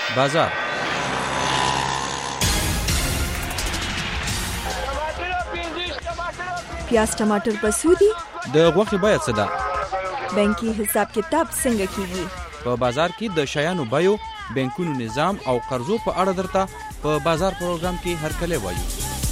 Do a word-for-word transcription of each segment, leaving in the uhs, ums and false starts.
بازار پیاز ټماټر په سودی د غوښې بیه څه ده؟ بانکي حساب کتاب څنګه کیږي؟ په بازار کې د شیانو بیو، بانکونو نظام او قرضو په اړه درته په بازار پروګرام کې هرکلی وایو.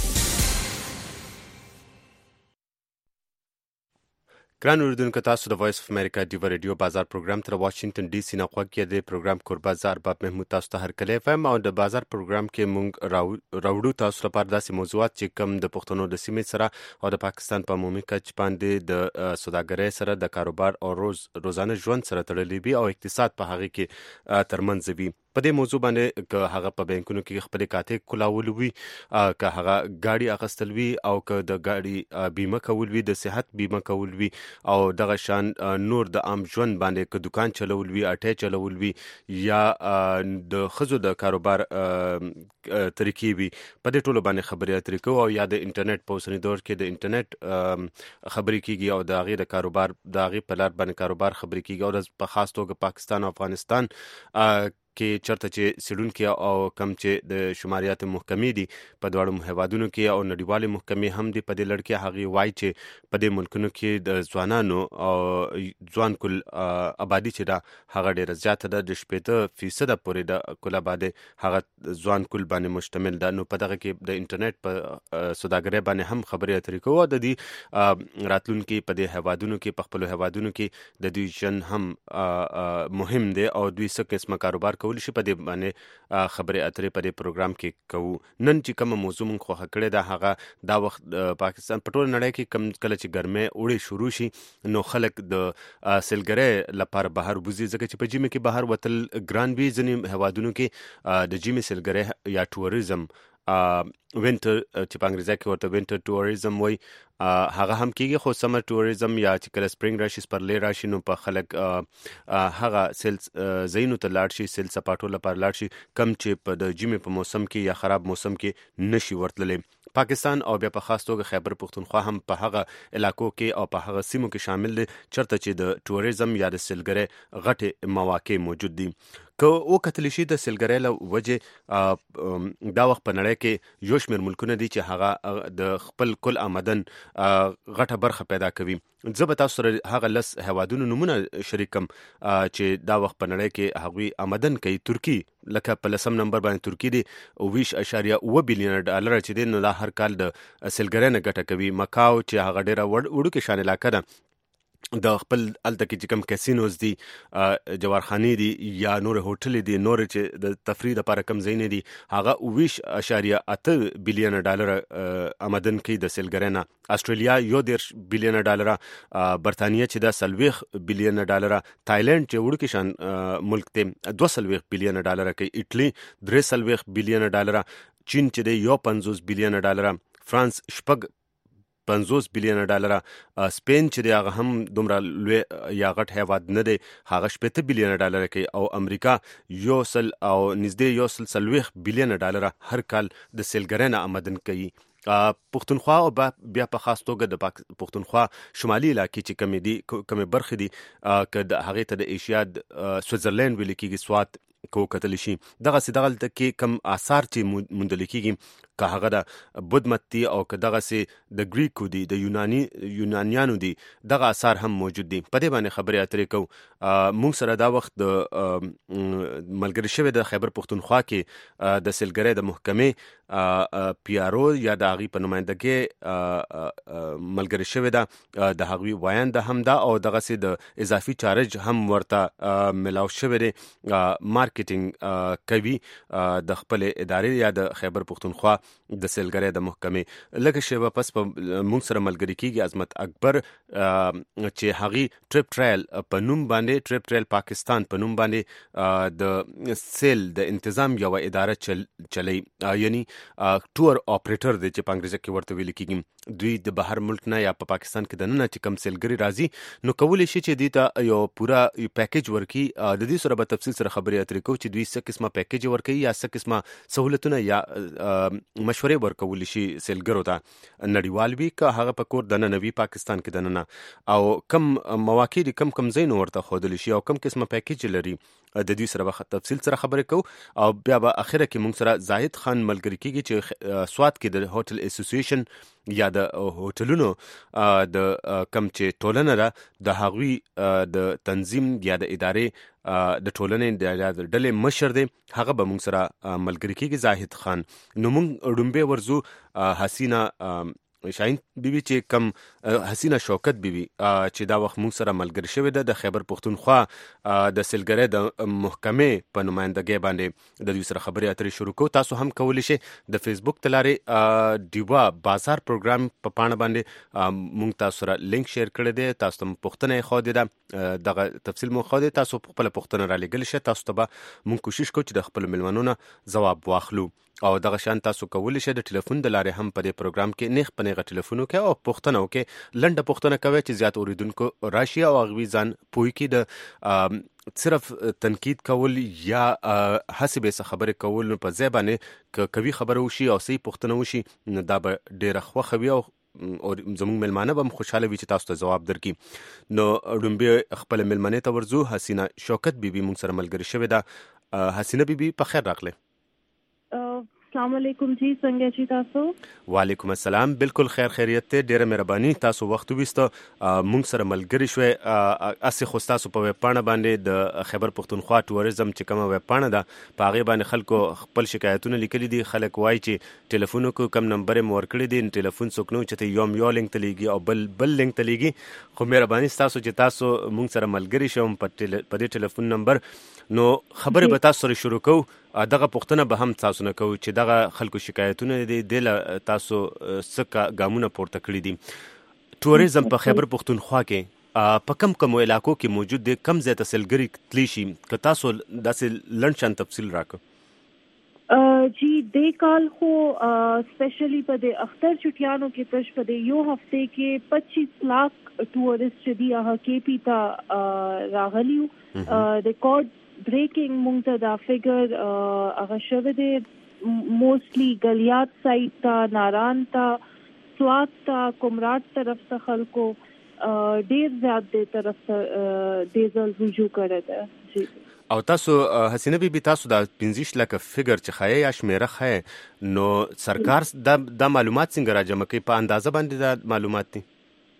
ګران اوریدونکو، تاسو د وایس اف امریکا ډیو ریډیو بازار پروګرام تر واشنگټن ډي سي نه غوږ کې د پروګرام کوربه زار باب محمود تاسو ته هرکلی فهم او د بازار پروګرام کې مونږ راوړو تاسو لپاره داسې موضوعات چې کم د پښتنو د سیمې سره او د پاکستان په عمومي کچ باندې د سوداګرۍ سره د کاروبار او روز روزانه ژوند سره تړلي وي او اقتصاد په هغه کې ترمنځ وي. په دې موضوع باندې که هغه په بانکونو کې خپل کاته کولاول وي، که هغه گاډي اخستل وي او که د گاډي بیمه کول وي، د صحت بیمه کول وي او دغه شان نور د عام ژوند باندې که دکان چلول وي، اټه چلول وي یا د خزو د کاروبار طریقې وي، په دې ټولو باندې خبرې اترې کوو او یا د انټرنیټ په اوسنی دور کې د انټرنیټ خبرې کیږي او د هغې د کاروبار د هغې په لار باندې کاروبار خبرې کیږي او په خاص توګه پاکستان او افغانستان کې چرته چې سیډونکو او کم چې د شماریات محکمې دي په دواړو هیوادونو کې او نړیوالې محکمې هم دي په دې لړ کې هغه وایي چې په دې ملکونو کې د ځوانانو او ځوان کل آبادی چې دا هغه ډیره زیاته ده، د شپږ فیصد پورې د کل آبادی هغه ځوان کل باندې مشتمل ده. نو په دغه کې د انټرنیټ په سوداګرۍ باندې هم خبرې اترې کوو د دې راتلونکي په دې هیوادونو کې په خپل هیوادونو کې د دوی ژوند هم مهم دی او دوی څه قسمه کاروبار کولی شي. په دې باندې خبرې اترې په دې پروګرام کې کوو. نن چې کومه موضوع مونږ خوښه کړې ده هغه دا وخت پاکستان په ټوله نړۍ کې کم کله چې ګرمۍ اوړي شروع شي نو خلک د سیلګرۍ لپاره بهر وځي، ځکه چې په ژمي کې بهر وتل ګران وي. ځینې هیوادونو کې د ژمي سیلګرۍ یا ټوریزم وینټر چې په انګریزي کې ورته وینټر ټوریزم وایي هغه هم کیږي، خو سمر ټوریزم یا چې کله سپرینګ راشي سپرلی راشي نو په خلک هغه سیل زینو ته لاړ شي، سیل سپاټو لپاره لاړ شي کم چې په د ژمي په موسم کې یا خراب موسم کې نشي ورتللی. پاکستان او بیا په خاص توګه خیبر پختونخوا هم په هغه علاقو کې او په هغه سیمو کې شامل دي چرته چې د ټوریزم یا د سیلګرۍ غټې مواقع موجود دي. که او کتلی شي د سیلګرۍ له وجې دا وخت په نړۍ کې یو شمېر ملکونه دي چې هغه د خپل کل آمدن غټه برخه پیدا کوي. زه به تاسو سره هغه لس هیوادونو نمونه شریکم چې دا وخت په نړۍ کې هغوی آمدن کوي. ترکی لکه په لسم نمبر باندې ترکی دی اویش اشاریه اوه بیلیون ډالر چې دی نو دا هر کال د سیلګرۍ نه ګټه کوي. مکاو چې هغه ډیره وړوکې شان علاقه ده د خپل الته کې چې کوم کسینوز دي، جوارخانې دي یا نور هوټل دي، نور چې د تفریح لپاره کم ځایونه دي، هغه اویش اشاریه اته بیلیون ډالر آمدن کوي د سیلګرۍ نه. استرالیا یو دیرش بیلیون ډالر، برتانیه چې دا سلويخ بیلیون ډالر، تایلند چې وړوکی شان ملک دی دوه سلويخ بیلیون ډالر کوي، ایټلی درې سلويخ بیلیون ډالر، چین چې دی یو پنځوس بیلیون ډالر، فرانس شپږ پنځوس بیلیون ډالر، سپین چې دی هغه هم دومره لوی یا غټ هیواد نه دی هغه شپېته بیلیون ډالر کوي، او امریکا یو سل او نږدې یو سل څلوېښت بیلیون ډالر هر کال د سیلګرۍ نه آمدن کوي. پښتونخوا او بیا په خاص توګه د پښتونخوا شمالي علاقې چې کمې دي کمې برخې دي که د هغې ته د ایشیا سویټزرلینډ ویل کېږي سوات کو کتل شي دغسې دغلته کې کم آثار چې موندل کېږي که هغه د بود مت دي او که دغسې د ګریکو دي د یوناني یونانیانو دي دغه آثار هم موجود دي. په دې باندې خبرې اترې کوو. مونږ سره دا وخت د ملګري شوی د خیبر پښتونخوا کې د سیلګرۍ د محکمې پی آر او یا د هغوی په نمایندګۍ ملګري شوی ده، د هغوی ویاند هم ده او دغسې د اضافي چارج هم ورته ملاو شوی دی. مارکیټینګ کوي د خپل ادارې یا د خیبر پښتونخوا د سیلګرۍ د محکمې. لږه شیبه پس په مونږ سره ملګري کېږي عظمت اکبر چې هغې ټریپ ټرایل په نوم باندې ټریپ ټرایل پاکستان په نوم باندې د سیل د انتظام یوه اداره چل چلی یعنی ټور اپریټر دی چې په انګریزي کې ورته ویل کېږي. دوی د بهر ملک نه یا په پا پاکستان کې د نن چې کم سیلګری راځي نو کولای شي چې دوی ته یو پورا پیکیج ورکي. د دې سره به تفصیل سره خبرې اترې کوو چې دوی څه قسمه پیکیج ورکي یا څه قسمه سہولتونه یا مشورې ورکول شي سیلګرو ته نړیوال وی که هغه په کور د ننوي پاکستان کې د نن او کم مواقع دي کم کم زین ورته خودل شي او کم قسمه پیکیج لري. د دې سره به تفصیل سره خبرې کوو او بیا به اخره کې موږ سره زاهد خان ملګری کیږي چې سواد کې د هوټل اسوسییشن یا د هوټلونو د کم چې ټولنه ده د هغوی د تنظیم یا د ادارې د ټولنې د ډلې مشر دی هغه به موږ سره ملګری کیږي زاهد خان. نو موږ ډومبه ورزو حسینه شاهین بیبي چې کم حسینه شوکت بیبي چې دا وخت موږ سره ملګری شوې ده د خیبر پختونخوا د سیلګرۍ د محکمې په نمائندګۍ باندې د دوی سره خبرې اترې شروع کوو. تاسو هم کولی شئ د فیسبوک ته لارې ډیوا بازار پروګرام په پاڼه باندې موږ تاسو سره لینک شیر کړی دی. تاسو ته پوښتنه یې ښودې ده دغه تفصیل مو ښودې تاسو خپله پوښتنه رالیږلی شئ. تاسو ته به موږ کوشش کوو چې د خپلو میلمنو نه ځواب واخلو او دغه شان تاسو کولی شئ د ټلیفون د لارې هم په دې پروګرام کې نیغ په نیغه ټلیفون وکړئ او پوښتنه وکړئ. لنډه پوښتنه کوئ چې زیات اوریدونکو راشي او هغوی ځان پوه کړي د صرف تنقید کول یا هڅې به څه خبرې کول په ځای باندې که کوي خبره وشي او صحیح پوښتنه وشي نو دا به ډېره خوښه وي او او زموږ ملمانه به هم خوشحاله وي چې تاسو ته ځواب درکړي. نو ډومبې خپل ملمنې ته ورځو. حسینه شوکت بیبي موږ سره ملګرې شوې ده. حسینه بیبي په خیر راغله. السلام علیکم جی څنګه چې تاسو؟ وعلیکم السلام بالکل خیر خیریت ته ډیره مهرباني تاسو وخت وېسته موږ سره ملګری شوي. اسې خو تاسو په ویب پاڼه باندې د خیبر پختونخوا ټوریزم چې کومه ویب پاڼه ده په هغې باندې خلکو خپل شکایتونه لیکلي دي. خلک وایي چې ټلیفون وکړو کم نمبر یې مو ورکړی دی ټلیفون څوک نه چې یوم یو لینک ته لیږي او بل بل لینک ته لیږي. خو مهرباني ستاسو چې تاسو موږ سره ملګری شوم په دې ټلیفون نمبر نو خبرې به تاسو سره شروع کوو. دغه پوښتنه به هم تاسو نه کوو چې دغه خلکو شکایتونه دي د تاسو څه ګامونه پورته کړي دي. ټوریزم په خیبر پختونخوا کې په کم کم علاقو کې موجود دي کم ځای ته سیلګري تللی شي که تاسو داسې لنډ شان تفصیل راکړو. جی دې کال خو سپیشلی په د اختر چټیانو کې تش په د یو هفته کې پچیس لاک ټورست چې دی هغه کې پیتا راغلیو. ریکارډ بریکینګ مونږ ته دا فیگر هغه شوی دی موسټلی گلیات سایډ ته ناران ته سوات ته کومراټ طرف ته خلکو ډیر زیات دې طرف ته دې ځل رجوع کړی دی. او تاسو حسینه بیبي تاسو دا پنځه لکه فیگر چې خایې یا شمیره خایې نو سرکار دا, دا معلومات څنګه راجمع کوي په اندازه باندې دا معلومات دي؟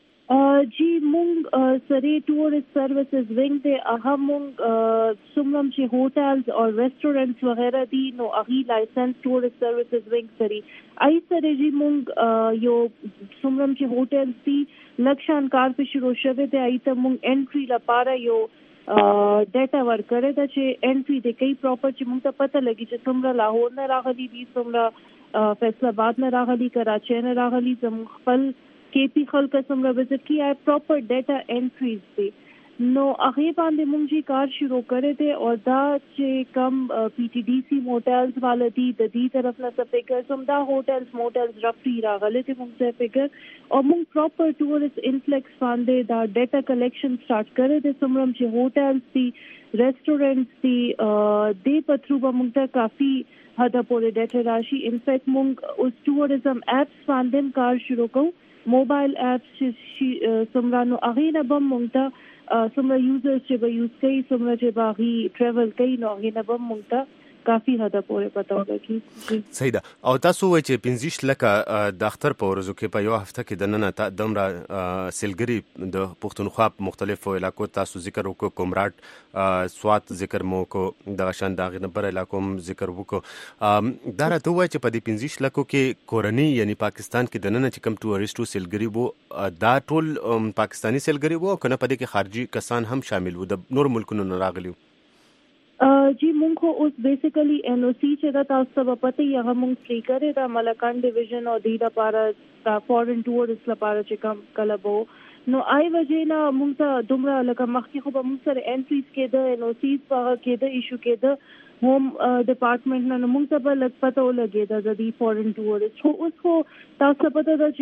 جی مونږ سری ټورست سروسز وینګ دی هغه مونږ څومره چې هوټلز او ریسټورنټس وغیرہ دي نو هغه لایسنس ټورست سروسز وینګ سری ای سره جی مونږ یو څومره چې هوټلز دي لکشان کار په شروع شوه دی ای ته مونږ انټری لپاره یو ډیټا ورکړی دا چې انټری د کوي پراپر چې مونږ ته پته لګي چې څومره لاهور نه راغلي دي څومره فیصل آباد نه راغلي کراچۍ نه راغلي زموږ خپل کې پی خلک څومره وزټ کی آی پراپر ډیټا انټریز دي نو هغه باندې مونږ چې کار شروع کړی دی او دا چې کم پی ټی ډی سی موټلز والا دي د دې طرف نه څه فیګر سم دا هوټلز موټلز رفلی راغلي دي مونږ څه فیګر او مونږ پراپر ټورست انفلکس باندې دا ډیټا کلیکشن سٹارټ کړی دی څومره چې هوټلز دي ریسټورنټس دي د پترو به مونږ ته کافي حد پورې ډیټا راشي. انفیکټ مونږ اوس ټوریزم اپس باندې کار شروع کوو موبایل اپس چې څومره نو هغې نه به مونږ ته څومره یوزرز چې به یوز کوي څومره چې به هغې ټریول کوي نو هغې نه به مونږ ته کافي حده پورې پته ولګي. صحیح ده. او تاسو وایئ چې پنځه لکه د اختر په ورځو کې په یو هفته کې د ننه دومره سیلګري د پښتونخوا په مختلفو علاقو تاسو ذکر وکړو کومراټ سوات ذکر مو وکړو دغه شان د هغې نه بر علاقو هم ذکر وکړو. دا راته ووایئ چې په دې پنځه لکو کې کورني یعنی پاکستان کې د ننه چې کوم ټوریسټو سیلګري وو دا ټول پاکستاني سیلګري وو که نه په دې کې خارجي کسان هم شامل وو د نور ملکونو نه راغلي وو؟ جی مونږ خو اوس بیسیکلی ان او سی چې دا تاسو ته پته یې هغه مونږ فری کړی دا ملکان ډیویژن او د لپاره دا فورن ټورست لپاره چې کوم کله بو نو آی وجینا مونږ ته دومره لکه مخکې خو به مونږ سره انټریز کېده ان او سیز په کېده ایشو کېده home department نه موږ ته به لږ پته ولګېده د دې فورن ټورست خو اوس خو تاسو پته ده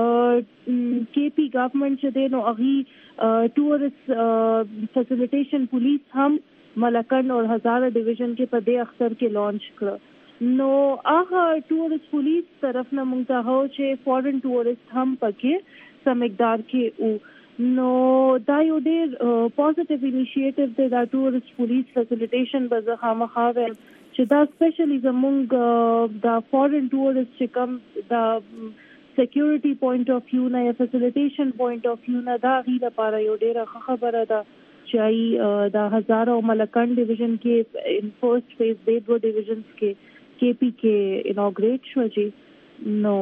چې کے پی گورنمنٹ چې دی نو هغې ټورست فیسیلیټیشن پولیس هم ملکن اور هزاره ډیویژن کې په دې اختر کې لانچ کړه نو هغه ټورست پولیس طرف نه موږ ته هو چې فورن ټورست هم پکې سم مقدار کې او نو دا یو ډېر پوزټیو انیشیټیو دی دا ټورست پولیس فیسیلیټیشن به زه خامخا وایم چې دا سپیشلی زموږ دا فورن ټورست چې کوم دا سیکیورټي پوینټ اف ویو نه یا فیسیلیټیشن پوینټ اف ویو نه دا غي لپاره یو ډېره ښه خبره ده چې دا هزاره او ملکن ډیویژن کې ان فرست فیز د دوه ډیویژنز کې کے پی کې انوګریټ شو چې نو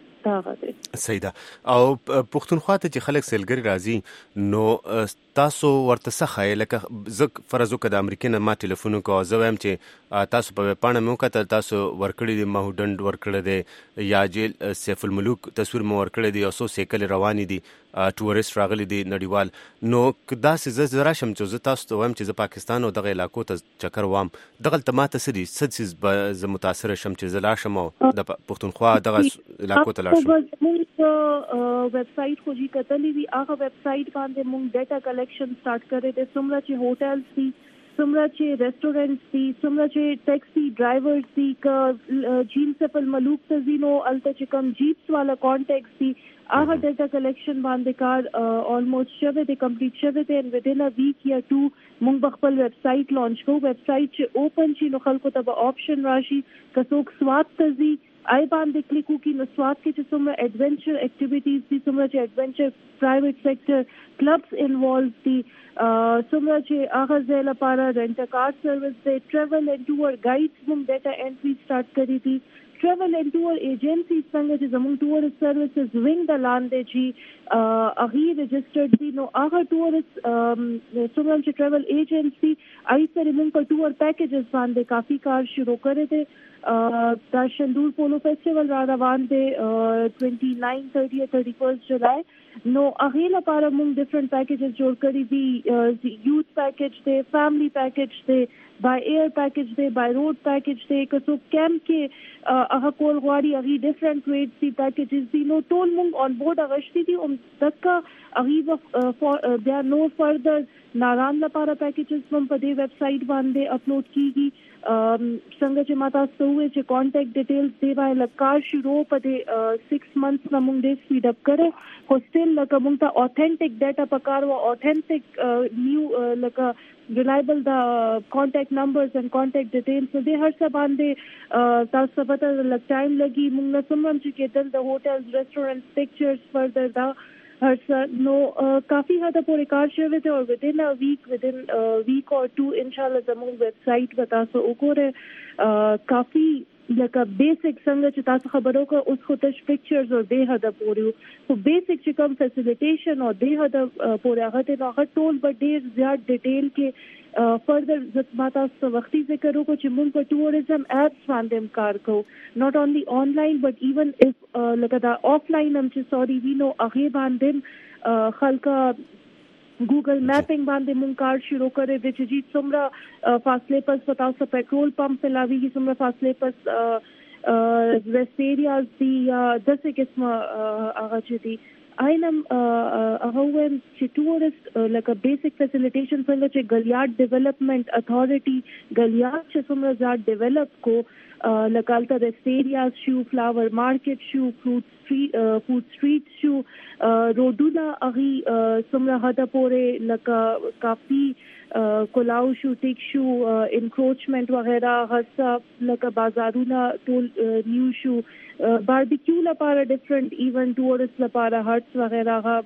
صحیح ده او پښتونخوا ته چې خلک سیلګری راځي نو تاسو ورته څه لکه زه فرض وکړم د امریکا نه ما ټلیفون وکړ زه وایم چې تاسو په پاڼه مې وکتل تاسو ورکړی دی ماهودند ورکړی دی یا جیل سیف الملوک تصویر مو ورکړی دی او سو سیکل رواني دي ټورست راغلي دي نړیوال نو دا څه زه راشم چې زه تاسو ته وایم چې زه پاکستان او دغه علاقو ته چکر وام دغه ته ماته سړي سدسیز به زه متاثر شم چې زه لاشم او د پښتونخوا دغه علاقو ته لاشم موږ ویب سایټ خو جی کتلې وی هغه ویب سایټ باندې موږ ډیټا کلیکشن سٹارټ کړی دی څومره چې هوټلز دي څومره چې ریسټورنټس دي څومره چې ټیکسي ډرایورز دي ک جیل سفل ملوک ته زینو الته چې کم جیپس والا کانټیکټس دي هغه ډیټا کلیکشن باندې کار آلموست شوه دی کمپلیټ شوه دی ان ودین ا ویک یا ټو موږ خپل ویب سایټ لانچ کوو ویب سایټ چې اوپن شي نو خلکو ته به آپشن راشي که څوک سواد ته ځي آی باندې کلیک وکړي نو سواد کې چې څومره ایڈونچر اکټیویټیز دي څومره چې ایڈونچر پرایویټ سیکټر کلبس انوالو دي څومره چې هغه ځای لپاره رینټ ا کار سروس دی ټریول اینڈ ټور ګایډز موږ ډیټا انټري سٹارټ کړی دي ټریول اینڈ ټور ایجنسی څنګه چې زموږ ټورست سروسز وینګ د لاندې چې هغه رجسټرډ دي نو هغه ټورست څومره چې ټریول ایجنسی آی سره موږ په ټور پیکیجز باندې کافي کار شروع کړی دی دا شندور پولو فیسټیول را روان دی ټوینټي ناین تھرټي تھرټي فرسٹ جولای نو هغه لپاره موږ ډیفرنٹ پیکیجز جوړ کړی دي یوث پیکیج دی فیملی پیکیج دی بای ایر پیکیج دی بای روډ پیکیج دی که څوک کیمپ کې هغه کول غواړي هغه ډیفرنٹ ریټس دي پیکیجز دي نو ټول موږ آن بورډ اغشتي دي او دغه هغه بیا نو فردر ناران لپاره پیکیجز هم په دې ویب سایټ باندې اپلوډ کیږي څنګه چې ما تاسو ته وویل چې کانټیکټ ډیټیلز دی باندې کار شروع په دې سکس منثس نه موږ ډېر سپیډ اپ کړو خو سټیل لکه موږ ته اوتھنټیک ډیټا پکار و اوتھنټیک نیو لکه reliable the contact numbers and contact details so they هر څه باندې تاسو پته لږ ټایم لګي موږ نه سمون چې کېدل د هوټلز ریسټورنټس پکچرز فردر دا هر څه نو کافي حد پورې کار شوی دی او within a week within a week or two انشاءالله زموږ ویب سایټ به تاسو وګورئ کافي لکه بیسک څنګه چې تاسو خبرو کو اوس خو تش پکچرز او د هدا پورې خو بیسک چې کوم فیسیلیټیشن او د هدا پورې هغه ته هغه ټول به ډیر زیات ډیټیل کې فردر زما تاسو وختي ذکر وکړو چې موږ په ټوریزم اپس باندې کار کوو ناٹ اونلی آنلاین بٹ ایون اف لکه دا آفلاین هم چې سوري وینو هغه باندې خلک گوگل میپنگ باندې مونږ کار شروع کړی دی چې جی څومره فاصله پس پتاو څه پیټرول پمپ په لاوي کې څومره فاصله پس ریسټ ایریاز دي یا داسې قسمه هغه چې دي آینم هغه ویم چې ټورست لکه بیسک فیسیلیټیشن څنګه چې ګلیاډ ډیولپمنٹ اتھارټي ګلیاډ چې څومره زیات ډیولپ کو لکه الته ریسټ ایریاز شو فلاور مارکیټ شو فروټ فود سټریټ شو روډونه اغي څومره حد پورې لکه کافي کولاو شو ټیک شو انکروچمنٹ وغیرہ هڅه لکه بازارونه ټول نیو شو باربیکیو لپاره ډیفرنٹ ایونت ټورست لپاره هټس وغیرہ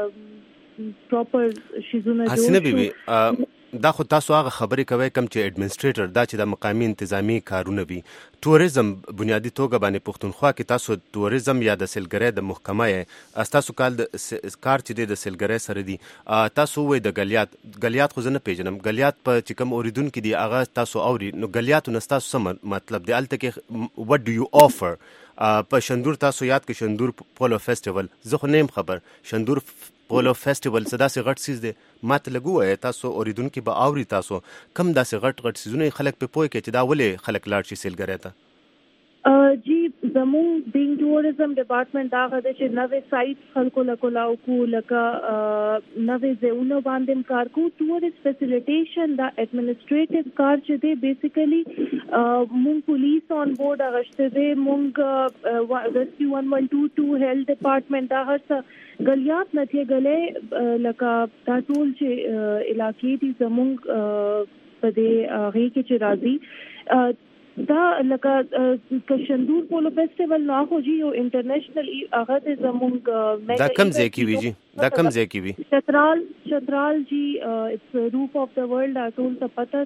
پراپر شیزونه جوړ دا خو تاسو هغه خبرې کوي کوم چې ایڈمنسټریټر دا چې د مقامی انتظامی کارونه وي ټوریزم بنیادی توګه باندې پښتونخوا کې تاسو ټوریزم یا د سیلګری د محکمه یې تاسو کال د کار چې د سیلګری سره دي تاسو وې د ګلیات ګلیات خو زنه پیژنم ګلیات په چې کوم اوریدونکو دي هغه تاسو اوري نو ګلیات نو تاسو سم مطلب دی الته کې what do you offer په شندور تاسو یاد کې شندور پولو فیسټیوال زه خو نیم خبر شندور پولو فیسټیوال صدا سي غټ سیز دی ماته لګوه تاسو اوریدونکو به اوري تاسو کم داسې غټ غټ سیزونه خلک په پوي کې چې دا ولې خلک لاړ شي سیلګری ته جی زمون بینګ ټوریزم ډپارټمنټ دا غوډه چې نوې سایټ خلکو لکولاو کو لکه نوې ځایونه باندې کار کو ټوریست فیسیلیټیشن دا ایڈمنسټریټیو کار چې دی بیسیکلی مونږ پولیس آن بورډ اغشته دی مونږ ریسکیو ون ون ټو ټو هیلث ډپارټمنټ دا هرڅه غلیات نه tie غلې لکه دا ټول چې علاقې دي زمونږ په دې هغه کې چې راځي دا لکه کشندور پولو فیسټیوال نو خو جی یو انټرنیشنل هغه ته زمونږ دا کم ځای کې وی جی دا کم ځای کې وی چترال چترال جی اټس روف اف د ورلد ټول ته پته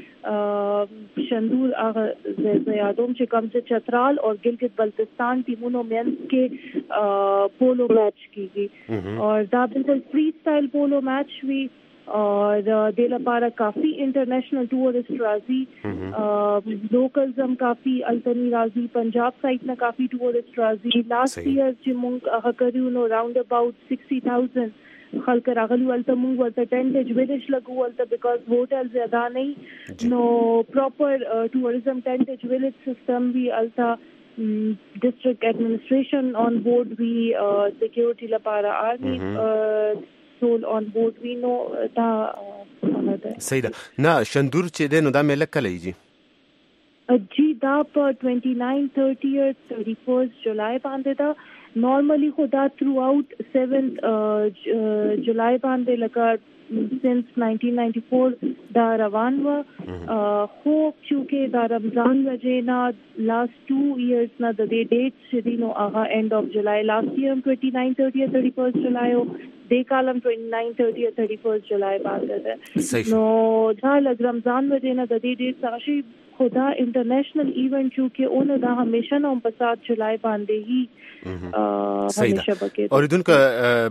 ده شندور هغه زیادوم چې کم چې چترال او ګلګت بلتستان ټیمونو مینس کې پولو میچ کیږي اور دا بالکل فری سټایل پولو میچ وی اور دے لپاره کافی انٹرنیشنل ٹورسٹ راضی لوکلز هم کافی التنی راضی پنجاب سائٹ نه کافی ټورسٹ راضی لاسٹ ایئر چې مونږ هغه کړیو نو راوند اباوت سکسٹی تھاؤزینڈ خلک راغلي ولته مونږ ورته ټینټیج ویلیج لګو ولته بیکاز هوټل زیاده نه نو پراپر ټوریزم ټینټیج ویلیج سیستم وی التا ډسټرکټ ایڈمنسټریشن آن بورډ وی سکیورټي لپاره آرمی ټول آن بورډ وی نو دا صحیح ده نه شندور چې دی نو دا میله کله یږي جی دا په ټوئنټي ناین تھرٹی تھرٹی فرسٹ جولای باندې دا نارملی خو دا تھرو آؤٹ سیونتھ جولای باندې لکه since nineteen ninety-four دا روان و خو چونکه دا رمضان وجه نه last two years نه د دې ډیټ چې دی نو هغه end of July last year twenty nine thirty thirty-first July او دې کالم twenty nine thirty thirty-first July باندې ده نو دا لږ رمضان وجه نه د دې ډیټ څنګه شي خدا انټرنیشنل ایونت چونکه اون دا همیشه نو په سات جولای باندې هی همیشه بکې اوریدونکو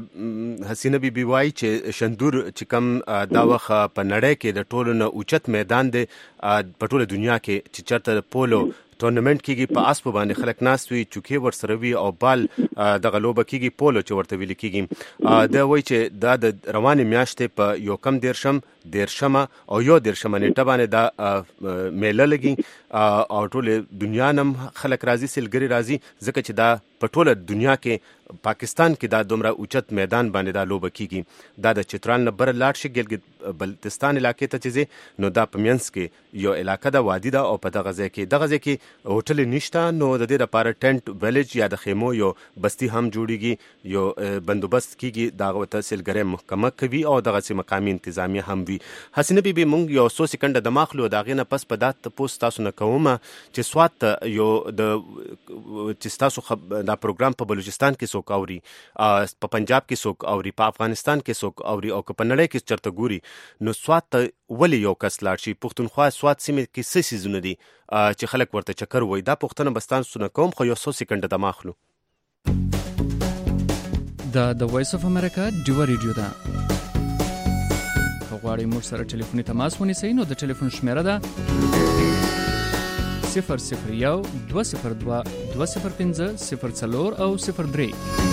حسینه بي بي وايي چې شندور چې کم دا وخت په نړۍ کې د ټولو نه اوچت میدان دی په ټوله دنیا کې چې چرته پولو ټورنمنت کېږي په اسپ باندې خلک ناست وي چوکې ورسره وي او بال دغه لوبه کېږي پولو چې ورته ویل کېږي دا وایي چې دا د روانې میاشتې په یو کم دیرشم دیرشمه او یو دیرشمه نیټه باندې دا میله لګي او ټوله دنیا نم خلک راځي سیلګري راځي ځکه چې دا په ټوله دنیا کې پاکستان کې دا دومره اوچت میدان باندې دا لوبه کېږي دا د چترال نه بره لاړ شي ګلګت بلتستان علاقې ته چې نو دا په منځ کې یو علاقه ده وادي ده او په دغه ځای کې دغه ځای کې هوټل نشته نو د دې لپاره ټینټ ویلیج یا د خیمو یو بستی هم جوړیږي یو بندوبست کیږي دا غوته سیلګری محکمه کوي او دغه سي مقامي انتظامیه هم وي حسینه بي بي مونږ یو څو سکند د ماخلو دا غینه پس په دات پوسټ تاسو نه کومه چې سوات یو د چې تاسو دا پروګرام په بلوچستان کې څوک اوري په پنجاب کې څوک اوري په افغانستان کې څوک اوري او په نړۍ کې چرته ګوري نو سوات ولې یو کس لاړ شي پښتونخوا سوات سیمه کې څه سيزونه دي چې خلک ورته چکر وای دا پښتنه بستان سونه کوم خو یو څو سکند د ماخلو دا د وایس اف امریکا ډیو ریډیو ده غواړئ موږ سره ټلیفوني تماس ونیسئ نو د ټلیفون شمیره ده صفر صفر یو دوه صفر دوه دوه صفر پنځه صفر څلور او صفر درې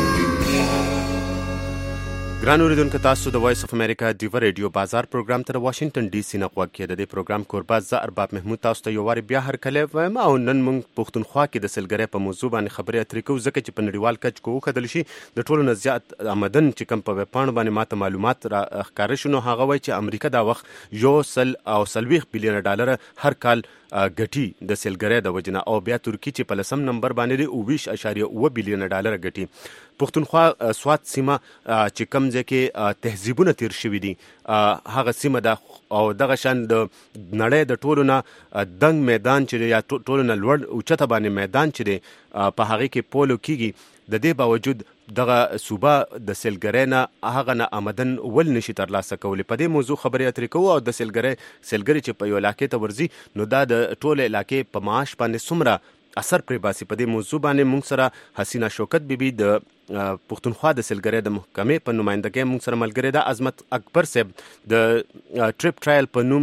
ګران اوریدونکو تاسو د وایس اف امریکا ډیو ریډیو بازار پروګرام تر واشنگټن ډي سي نه غوږ کېده د پروګرام کورباز ز ارباب محمود تاسو ته یو واری بیا هر کله وایم او نن موږ پښتونخوا کې د سلګری په موضوع باندې خبرې اترې کوو ځکه چې په نړیوال کچ کوو کدل شي د ټولو نه زیات آمدن چې کم په پاڼ باندې ماته معلومات را ښکار شونه هغه وای چې امریکا دا وخت یو سل او سلويخ بلین ډالر هر کال ګټي د سیلګری د وجنه او بیا ترکی چې په لسم نمبر باندې او بیش اشاریه او بلین ډالر ګټي پښتونخوا سوات سیمه چې کم ځکه تهذیبونه تیر شوې دي هغه سیمه د او دغه شان د نړۍ د ټولو نه دنګ میدان چې یا ټولو نه لوړ اوچته باندې میدان چې په هغه کې پولو کیږي د دې باوجود دغه صوبه د سیلګری نه هغه نه آمدن ول نشي ترلاسه کولی په دې موضوع خبرې اترې کوو او د سیلګری سیلګری چې په یو علاقې ته ورځي نو دا د ټوله علاقې په معاش باندې څومره اثر پرې باسي په دې موضوع باندې موږ سره حسینه شوکت بیبي د پښتونخوا د سیلګرۍ د محکمې په نمائندګۍ موږ سره ملګری ده عظمت اکبر صاحب د ټریپ ټرایل په نوم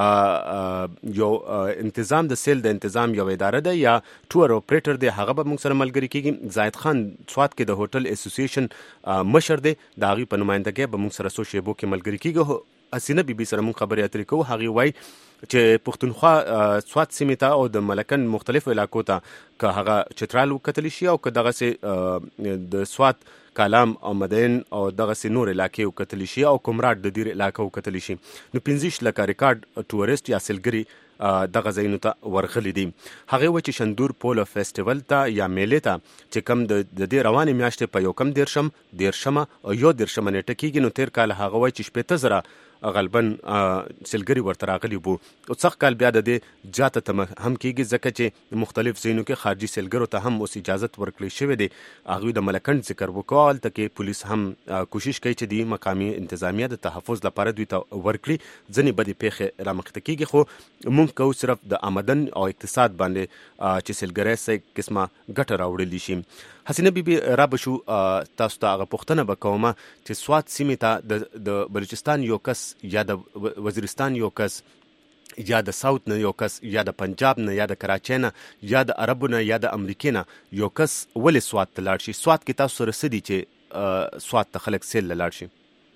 یو انتظام د سیل د انتظام یو اداره ده یا ټور اپریټر دی، هغه به موږ سره ملګری کیږي. زاهد خان سوات کې د هوټل اسوسییشن مشر دی، د هغې په نمائندګۍ به موږ سره څو شیبو کې ملګری کیږي. حسینه بیبي سره موږ خبرې اترې کوو. هغې وایي چې پښتونخوا سوات سیمې ته او د ملکن مختلفو علاقو ته که هغه چترال وکتلی شي او که دغسې د سوات کالام او مدین او دغسې نور علاقې وکتلی شي او کومراټ د دیر علاقه وکتلی شي، نو پنځه لکه ریکارډ ټورست یا سیلګري دغه ځایونو ته ورغلي دي. هغې وایي چې شندور پولو فیسټیول ته یا میلې ته چې کم د دې روانې میاشتې په یو کم دیرشم دیرشمه او یو دیرشمه نیټه کېږي، نو تیر کال هغه وایي چې شپېته زره غالباً سیلګري ورته راغلي وو او څخ کال بیا د دې جاته ته هم کېږي ځکه چې مختلف ځایونو کې خارجي سیلګرو ته هم اوس اجازت ورکړی شوی دی. هغوی د ملکنډ ذکر وکړو، هلته کې پولیس هم کوشش کوي چې د مقامي انتظامیه د تحفظ لپاره دوی ته ورکړي. ځینې بدې پیښې رامخته کېږي، خو موږ کوو صرف د آمدن او اقتصاد باندې چې سیلګرۍ څه قسمه ګټه راوړلی شي. حسینه بیبي را به شو تاسو ته هغه پوښتنه به کومه چې سوات سیمې ته د بلوچستان یو کس یا د وزیرستان یو کس یا د ساوت نه یو کس یا د پنجاب نه یا د کراچۍ نه یا د عربو نه یا د امریکې نه یو کس ولې سوات ته لاړ شي؟ سوات کې تاسو سره څه دي چې سوات ته خلک سیل له لاړ شي؟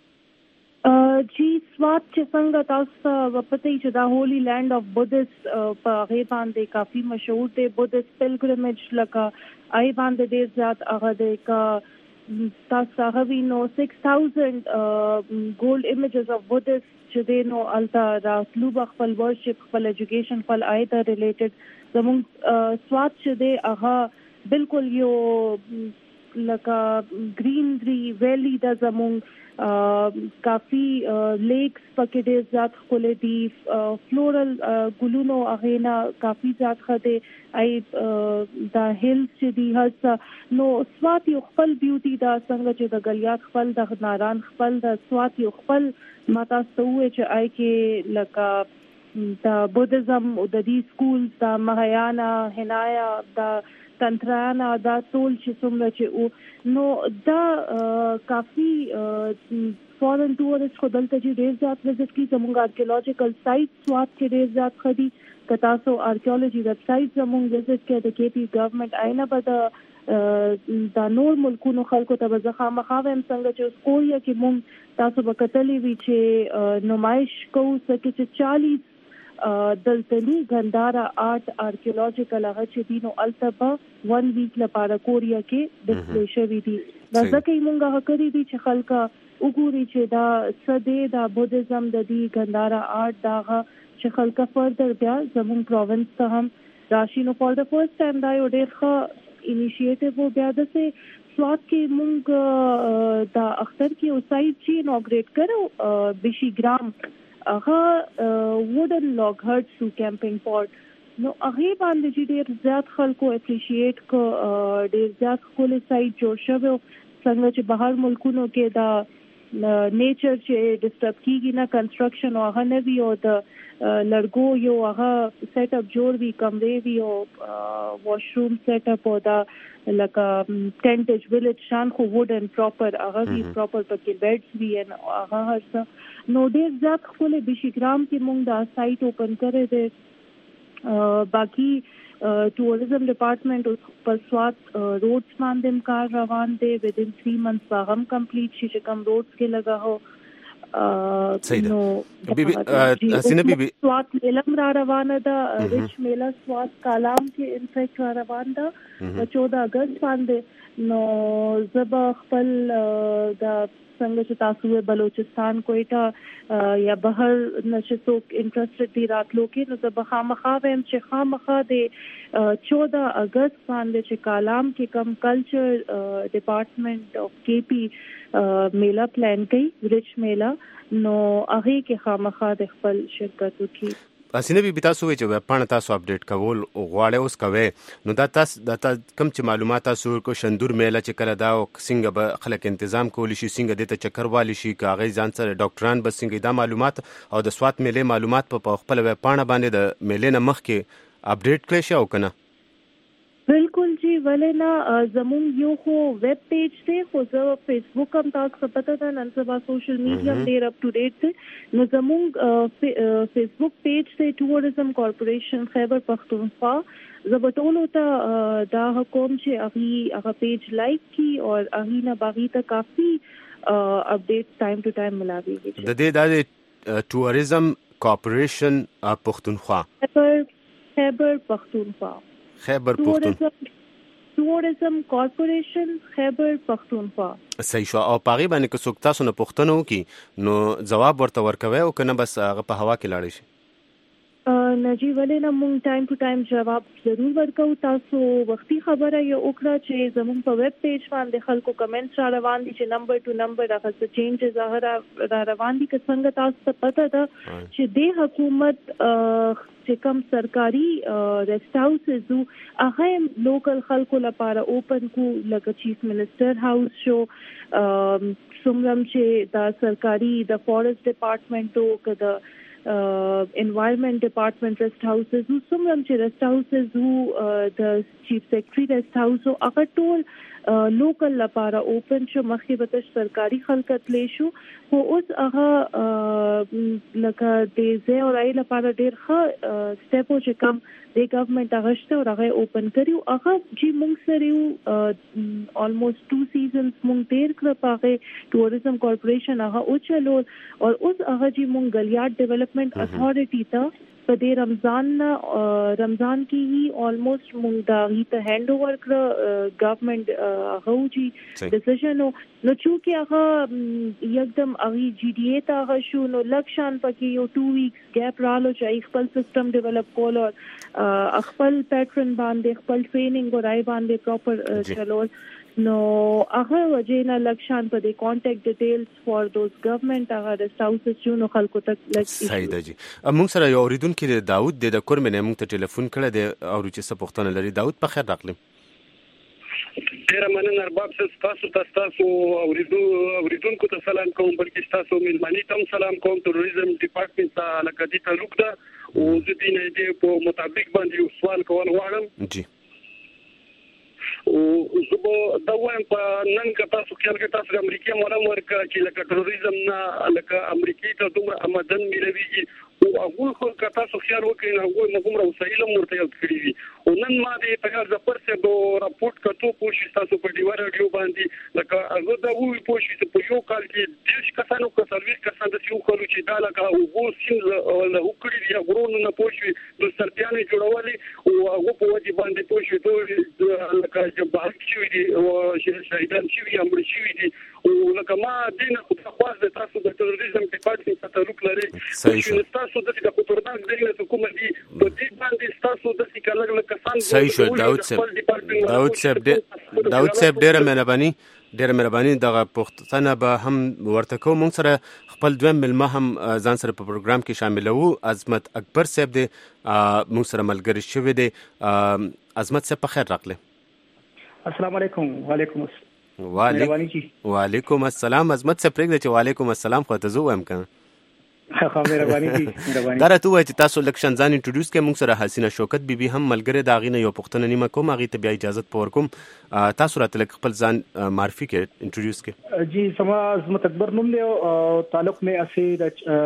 جی سوات چې څنګه تاسو ته پته یې چې دا هولي لینډ اف بودست په هغې باندې کافي مشهور دی. بودست پلګرمیج لکه هغې باندې ډېر زیات هغه دی که تاسو هغه وینو سکس تھاؤزنډ ګولډ امیجز اف بودست چې دی نو هلته راتلو به خپل ورشپ خپل ایجوکیشن خپل آی ته ریلیټډ. زموږ سوات چې دی هغه بالکل یو لکه ګرینري ویلی ده، زموږ کافی لیکس پکې ډېر زیات ښکلي دي، فلورل ګلونو هغې نه کافي زیات ښه دی، ای دا هیلز چې دي هر څه. نو سوات یو خپل بیوټي ده، څنګه چې د ګلیات خپل د ناران خپل د سوات یو خپل ما تاسو ته ووایي چې آی کې لکه د بودیزم او د دې سکولز د مهایانا هنایا د تنترانا دا ټول چې څومره چې نو دا کافي فارن ټورست خو دلته چې ډېر زیات وزټ کړي. زموږ آرکیولوجیکل سایټ سوات کې ډېر زیات ښه دي. که تاسو آرکیولوجي ویب سایټ زموږ وزټ کړئ د کې پي ګورنمنټ آینه به د دا نور ملکونو خلکو ته به زه خامخا وایم څنګه چې اوس کوریا کې موږ تاسو به کتلی وي چې نمایش کوو څه کې چې چالیس دلتنی ګندارا آرټ آرکیولوجیکل هغه چې دي نو هلته به ون ویک لپاره کوریا کې ډسپلی شوي دي. دا ځکه یې مونږ هغه کړي دي چې خلکه وګوري چې دا څه دی، دا بودیزم د دې ګندارا آرټ دا هغه چې خلکه فردر بیا زموږ پروونس ته هم راشي. نو فار د فرست ټایم دا یو ډېر ښه انیشیټیو و. بیا داسې سوات کې مونږ دا اختر کې یو سایټ چې انوګریټ کړو بیشي ګرام هغه ووډن لاګ هرټ سو کیمپینګ پورټ، نو هغې باندې چې ډېر زیات خلکو اپریشیټ کو، ډېر زیات ښکلی سایټ جوړ شوی و. څنګه چې بهر ملکونو کې دا نیچر چې ډسټرب کېږي نه، کنسټرکشن او هغه نه وي او د لرګو یو هغه سیټ اپ جوړ وي، کمرې وي او واشروم سیټ اپ او دا لکه ټینټیج ویلیج شان خو ووډن پراپر هغه وي، پراپر پکې بیډس وي هغه هر څه. نو ډېر زیات ښکلی بیشیګرام کې مونږ دا سایټ اوپن کړی دی. باقي ټوریزم ډپارټمنټ پر سوات روډس باندې هم کار روان دی، ودین تھری منتھس به هم کمپلیټ شي چې کوم روډس کې لګا هو. نو حسینه بیبي سوات میله را روانه ده، ریچ میله سوات کالام کې انفیکټ را روان ده په چودہ اگست باندې. نو زه به خپل د څنګه چې تاسو بلوچستان کوئټه یا بهر نه چې څوک انټرسټډ دي راتلو کې، نو زه به خامخا وایم چې خامخا د چودہ اگست باندې چې کالام کې کم کلچر ډپارټمنټ اف کے پی میله پلان کوي ریچ میله، نو هغې کې خامخا د خپل شرکت وکړي. حسینه بیبي تاسو وایئ چې ویب پاڼه تاسو اپډیټ کول غواړئ اوس کوئ، نو دا تاسو دا کوم چې معلومات تاسو ورکړو شندور میله چې کله دا څنګه به خلک انتظام کولی شي، څنګه دې ته چکر والی شي، که هغې ځان سره ډاکټران به څنګه دا معلومات او د سوات میلې معلومات په خپله ویب پاڼه باندې د میلې نه مخکې اپډیټ کړی شي او که نه؟ بالکل جی ولې نه زموږ یو خو ویب پیج دی خو زه فیسبوک هم تاسو ته پته ده نن سبا سوشل میډیا هم ډیر اپ ټو ډیټ دی نو زموږ فیسبوک پیج دی ټوریزم کارپوریشن خیبر پختونخوا زه به ټولو ته دا حکم چې هغه هغه پیج لایک کی او هغه نه باغی ته کافی اپډیټ ټایم ټو ټایم ملاويږي د دې د ټوریزم کارپوریشن پختونخوا خیبر خیبر پختونخوا خیبر پختونخوا ټوریزم کارپوریشن خیبر پختونخوا صحیح شو او پاغي باندې که څوک تاسو نه پوښتنه وکي نو جواب ورته ورکوي او کنه بس هغه په هوا کې لاړ شي نجی ولې نه مونږ ټایم ټو ټایم جواب ضرور ورکو تاسو وختي خبره یو وکړه چې زموږ په ویب پیج باندې خلکو کمنټس را روان دي چې نمبر ټو نمبر هغه څه چینجز هغه را روان دي که څنګه تاسو ته پته ده چې د حکومت چې کوم سرکاري ریسټ هاوسز هغه لوکل خلکو لپاره اوپن کو لکه چیف منسٹر هاوس شو څومره چې دا سرکاري د فورست ډپارټمنټو که د انوایرنمنت ډپارټمنټ ریسټ هاوسز څومره چې ریسټ هاوسز د چیف سیکرټري ریسټ هاوس هغه ټول لوکل لپاره اوپن شو مخکې به تاسو سرکاري خلکت لې شو خو اوس هغه لکه د زه او رای لپاره ډیر ښه سټیپ چې کوم د ګورنمنت هغه شته او هغه اوپن کړیو هغه چې موږ سره یو almost two seasons موږ تیر کړ په ټوریزم کارپوریشن هغه او چلو او اوس هغه چې موږ غلیات ډیولپمنٹ اتھارټی ته په دې رمضان رمضان کې هی almost موږ دا هی ته هاند اوور کړ ګورنمنت هغه چې ډیسیژن نو چې هغه یکدم هغه جی ډی اے ته هغه شو نو لکشان پکې یو two weeks ګیپ رالو چې خپل سیستم ډیولپ کول او خپل پیټرن باندې خپل ټریننګ او راي باندې پراپر چلول نو هغه وجینا لکشان په دې کانټیکټ ډیټیلز فار دوز ګورنمنت هغه ریسټ هاوسز چې نو خلکو ته لګ صحیح ده جی موږ سره یو اوریدونکو داوود د کورمنه موږ ته ټلیفون کړی دی او چې څه پوښتنه لري داوود په خیر راغلی ډیره مننه ارباب تاسو تاسو اوریدو اوریدونکو ته سلام کوم بلکې تاسو ملمنی ته سلام کوم ټوریزم ډپارټمنټ ته لکه دې ته روک ده او د دې نه دې په مطابق باندې یو سوال کول غواړم جی او زه دا وایم په نن کې تاسو خیال کې تاسو امریکای مولا ورکا چې لکه ټوریزم نه لکه امریکای ته دومره آمدن ملويږي او هغه خو که تاسو خیال وکړئ هغه موږ وسایل مرته یاد کړی دي او نن ما دې په هر ځپر څه دو راپورټ کړو پوښتنه تاسو په دیوار رادیو باندې لکه هغه دا وی پوښتنه په یو کال کې دیش کسانو کو سرویس کسان د یو کالو چې دا لکه او وو سیم له وکړي دی غرونو نه پوښتنه د سرپیانې جوړولې او هغه په وجه باندې پوښتنه لکه چې باندې شوې دي او شهیدان شوي امر شوي دي او لکه ما دینه خو خاصه تاسو د ټوریزم ډپارټمنټ ته تعلق لري صحیح تاسو د کوپرناک دغه حکومت دی په دې باندې تاسو د سکلګ لکه سان صحیح شو داود صاحب داود صاحب داود صاحب ډیره مهرباني ډیره مهرباني دغه پښتنه به هم ورته کوم موږ سره خپل دویم ملما هم ځان سره په پروګرام کې شامل وو عظمت اکبر صاحب دی موږ سره ملګری شوی دی عظمت صاحب په خیر راغله السلام علیکم وعلیکم السلام وعلیکم وعلیکم السلام عظمت صاحب پرېږده چې وعلیکم السلام خو ته زه وایم کنه خو مهرباني دي مهرباني دا راته وایي چې تاسو لکشن ځان انټروډیوس کړئ موږ سره حسینه شوکت بیبي هم ملګری د هغې نه یو پوښتنه نیمه کوم هغې ته بیا اجازت په ورکوم تاسو راته لږ خپل ځان معرفي کړئ انټروډیوس کړئ جی سما عظمت اکبر نوم دی او تعلق مې اسې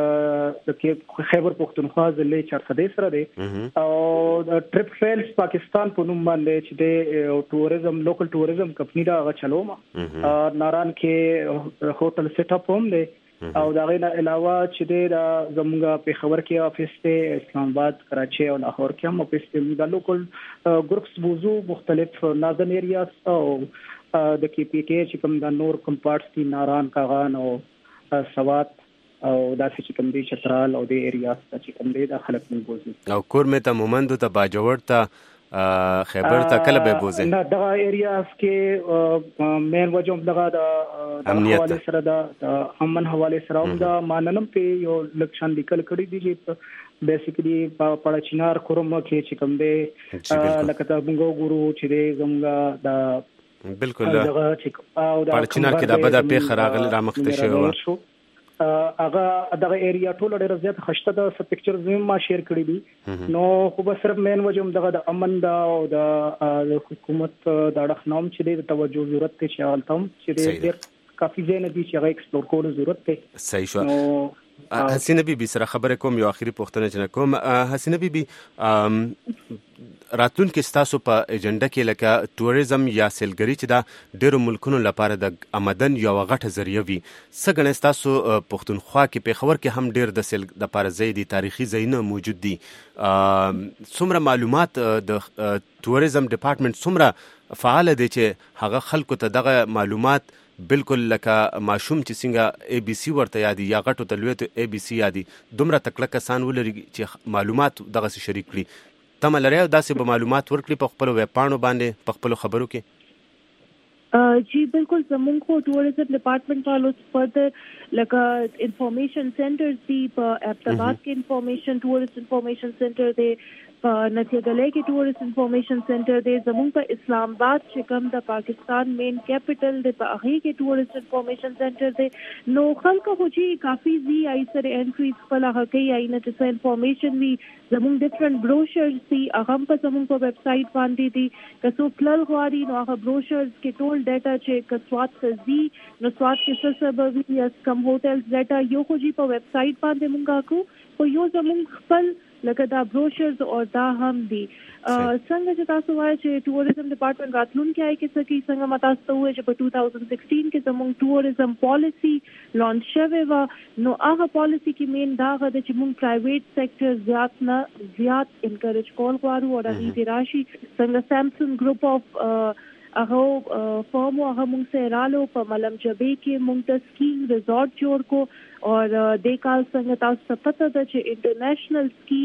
د خیبر پختونخوا ضلع چارسدې سره دی او ټریپ ټریلز پاکستان په نوم باندې چې د ټوریزم لوکل ټوریزم کمپنی دا هغه چلوم ناران کې هوټل سیټ اپ هم دی او دا غیر علاوه چې د زموږ په خبر کې افیس ته اسلام آباد کراچي او لاهور کې هم افیس ته د لوکل ګروپس بوزو مختلف ناردن ایریاز او د کی پی کې چې کوم د نور کوم پارټس دي ناران کاغان او سوات او داسې چې کوم دي چترال او د ایریاز چې کوم دي د خلک نه بوزي او کور مې ته مومند ته باجوړ ته خیبر ته کله به بوزي نه دا ایریاز کې مین وجه دغه د حواله سره د امن حواله سره هم د ماننم په یو لکشن لیکل کړی دی چې بیسیکلی په پړچینار کوم کې چې کوم دی لکه تا موږ ګورو چې زموږ د بالکل پړچینار کې دا بده په خراغل را مخته شوی هغه دغه ایریا ټول ډېر زیات خشته د س پکچرز ما شیر کړی دي نو خو به صرف مین وجه دغه د امن دا او د حکومت د اړخ نوم چې د توجه ضرورت ته شغل تم چې ډېر کافي ځای نه دي چې هغه ایکسپلور کولو ضرورت ته صحیح شو. حسینه بیبي سره خبره کوم یو اخیری پوښتنه چې کوم حسینه بیبي راتلونکي ستاسو په ایجنډا کې لکه ټوریزم یا سیلګری چې دا ډیرو ملکونو لپاره د آمدن یو غټه ذریعہ وي څنګه ستاسو پښتونخوا کې په خبر کې هم ډیر د سیل د لپاره زیدي تاریخي ځایونه موجود دي څومره معلومات د ټوریزم ډپارټمنټ څومره فعال دي چې هغه خلکو ته دغه معلومات بالکل لکه ماشوم چې څنګه اي بي سي ورته یادي یا غټو تلويت اي بي سي یادي دومره تکړه کسان ولري چې معلومات دغه شریک کړي تم لري داسې به معلومات ورکړي په خپل ویب پاڼو باندې په خپل خبرو کې جی بالکل زمونږ کو ټوریزم ډپارټمنټ والو فردر لکه انفارمیشن سنټرز دی په ابتاباد کې انفارمیشن ټوریست انفارمیشن سنټر دی په نتیګلې کې ټوریست انفارمیشن سنټر دی زمونږ په اسلام آباد چې کوم د پاکستان مین کیپټل دی په هغه کې ټوریست انفارمیشن سنټر دی نو خلکو خو چې کافي زی آی سره انټری خپل هغه کوي آی نه څه انفارمیشن وی زمونږ ډیفرنٹ بروشرز دی هغه په زمونږ په ویب سټ باندې دی که څو پلل غواړي نو هغه بروشرز کې ټول ډاټا چې کسوات څه زی نو سوات کې څه سبب وی یا کم هوټلز ډاټا یو خو جی په ویب سټ باندې مونږه کو خو یو زمونږ خپل لکه دا بروشرز او دا هم دي څنګه چې تاسو وایي چې ټوریزم ډپارټمنټ راتلونکي آی کې څه کی څنګه متا تاسو وایي چې په دو هزار سولہ کې زموږ ټوریزم پالیسی لانچ شوه و نو هغه پالیسی کې مین دا غوډه چې موږ پرایویټ سېکټر زیات نه زیات انکریج کول غواړو او د دې راشي څنګه سامسونګ ګروپ اف هغه فارم هغه موږ سره رالو په ملم جبې کې موږ د سکینګ ریزورټ جوړ کو اور د کال څنګه تاسو ته پته ده چې انټرنیشنل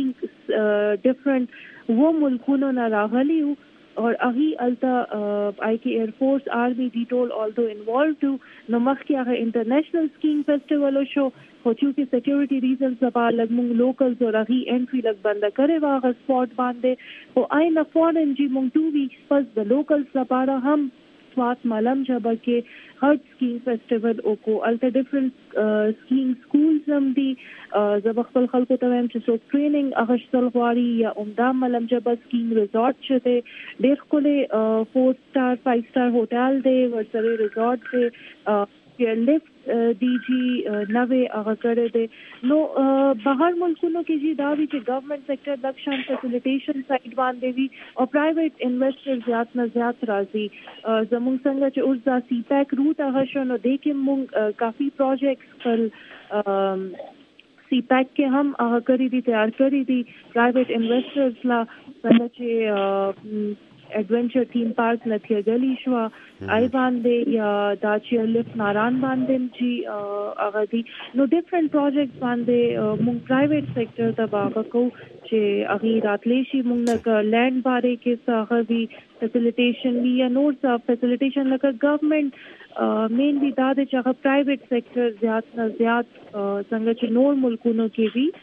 سکینګ ډیفرنٹ و ملکونو نه راغلي اور اغي التا آی کی ایر فورس آرمی ډی ټول آلدو انوالو ټو نو مخکې هغه انټرنیشنل سکینګ فیسټیوال شو خو چې سکیورټي ریزنز لپاره لږ موږ لوکلز او اغي انټری لږ بند کړي واغه سپاٹ باندې او آی نه فورن جی موږ ټو ویکس پس د لوکلز لپاره هم سوات ملم جبا کې هر سکینګ فیسټیوال او کو الټا ډیفرنٹ سکینګ سکولز هم دي زب خپل خلکو ته هم چې څوک ټریننګ اغشتل غواړي یا عمده ملم جبا سکینګ ریزورټ شته ډېر کله فور سٹار فایو سٹار هوټل دی ورسره ریزورټ دی چې لیفت ډي جی نوې هغه کړی دی نو بهر ملکونو کې چې دا وی چې ګورنمنت سېکټر د اکشن فیسیلیټیشن سایډ باندې وی او پرایویټ انویسټر زیات نه زیات راځي زموږ څنګه چې اوس دا سی پیک روټ هغه شنو دی کې موږ کافي پروجیکټس پر سی پیک کې هم هغه کړی دي تیار کړی دي پرایویټ انویسټرز لا څنګه چې ایڈونچر تھیم پارک نتیګلی شو آی باندې یا دا چې لفت ناران باندې چې هغه دي نو ډیفرنٹ پروجیکټس باندې مونږ پرایویټ سېکټر ته باغ کو چې هغه راتلی شي مونږ نه لینډ باره کې څه وی فیسیلیټیشن وی یا نور څه فیسیلیټیشن لکه ګورنمنت مینلی دا چې هغه پرایویټ سېکټر زیات نه زیات څنګه چې نور ملکونو کې وی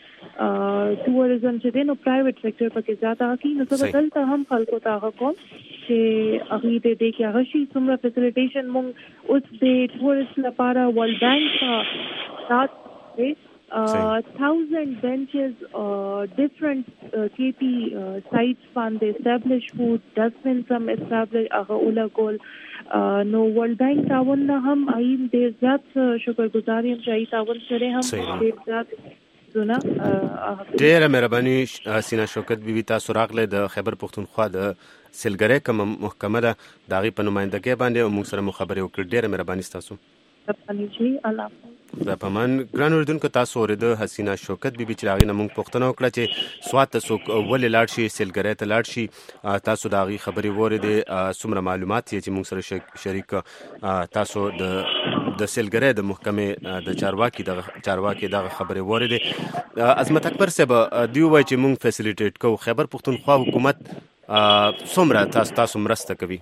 ټوریزم چې دی نو پرایویټ سېکټر پکې زیات هغه نو څه بدلته هم خلکو ته هغه کوم چې هغه دې دې کې هغه شي څومره فیسیلیټیشن مونږ اوس د ټوریست لپاره ورلد بانک سات دی thousand benches uh, different uh, K P uh, sites باندې establish food dustbins هم establish هغه اوله کول نو ورلد بانک تعاون هم ایم ډیر زیات شکرګزاري هم چې تعاون سره هم ډیر زیات زونه ډیره مهرباني سینا شوکت بیبي تاسو راغله د خیبر پختونخوا د سیلګری کوم محکمه ده داغي په نمائندګۍ باندې موږ سره مخابره وکړه ډیره مهرباني تاسو پنځي الله د پمن ګران اردوونکو تاسو ورته حسینا شوکت بیبي چې راغی موږ پښتنه وکړه چې سوات ته څوک ولې لاړ شي سیلګری ته لاړ شي تاسو داغي خبري ورته څومره معلومات چې موږ سره شریک تاسو د د سیلګری د محکمه د چارواکي د چارواکي د خبري ورته عظمت اکبر صاحب دی وای چې موږ فیسیلیټیټ کو خیبر پختونخوا حکومت څومره تاسو تاسو مرسته کوي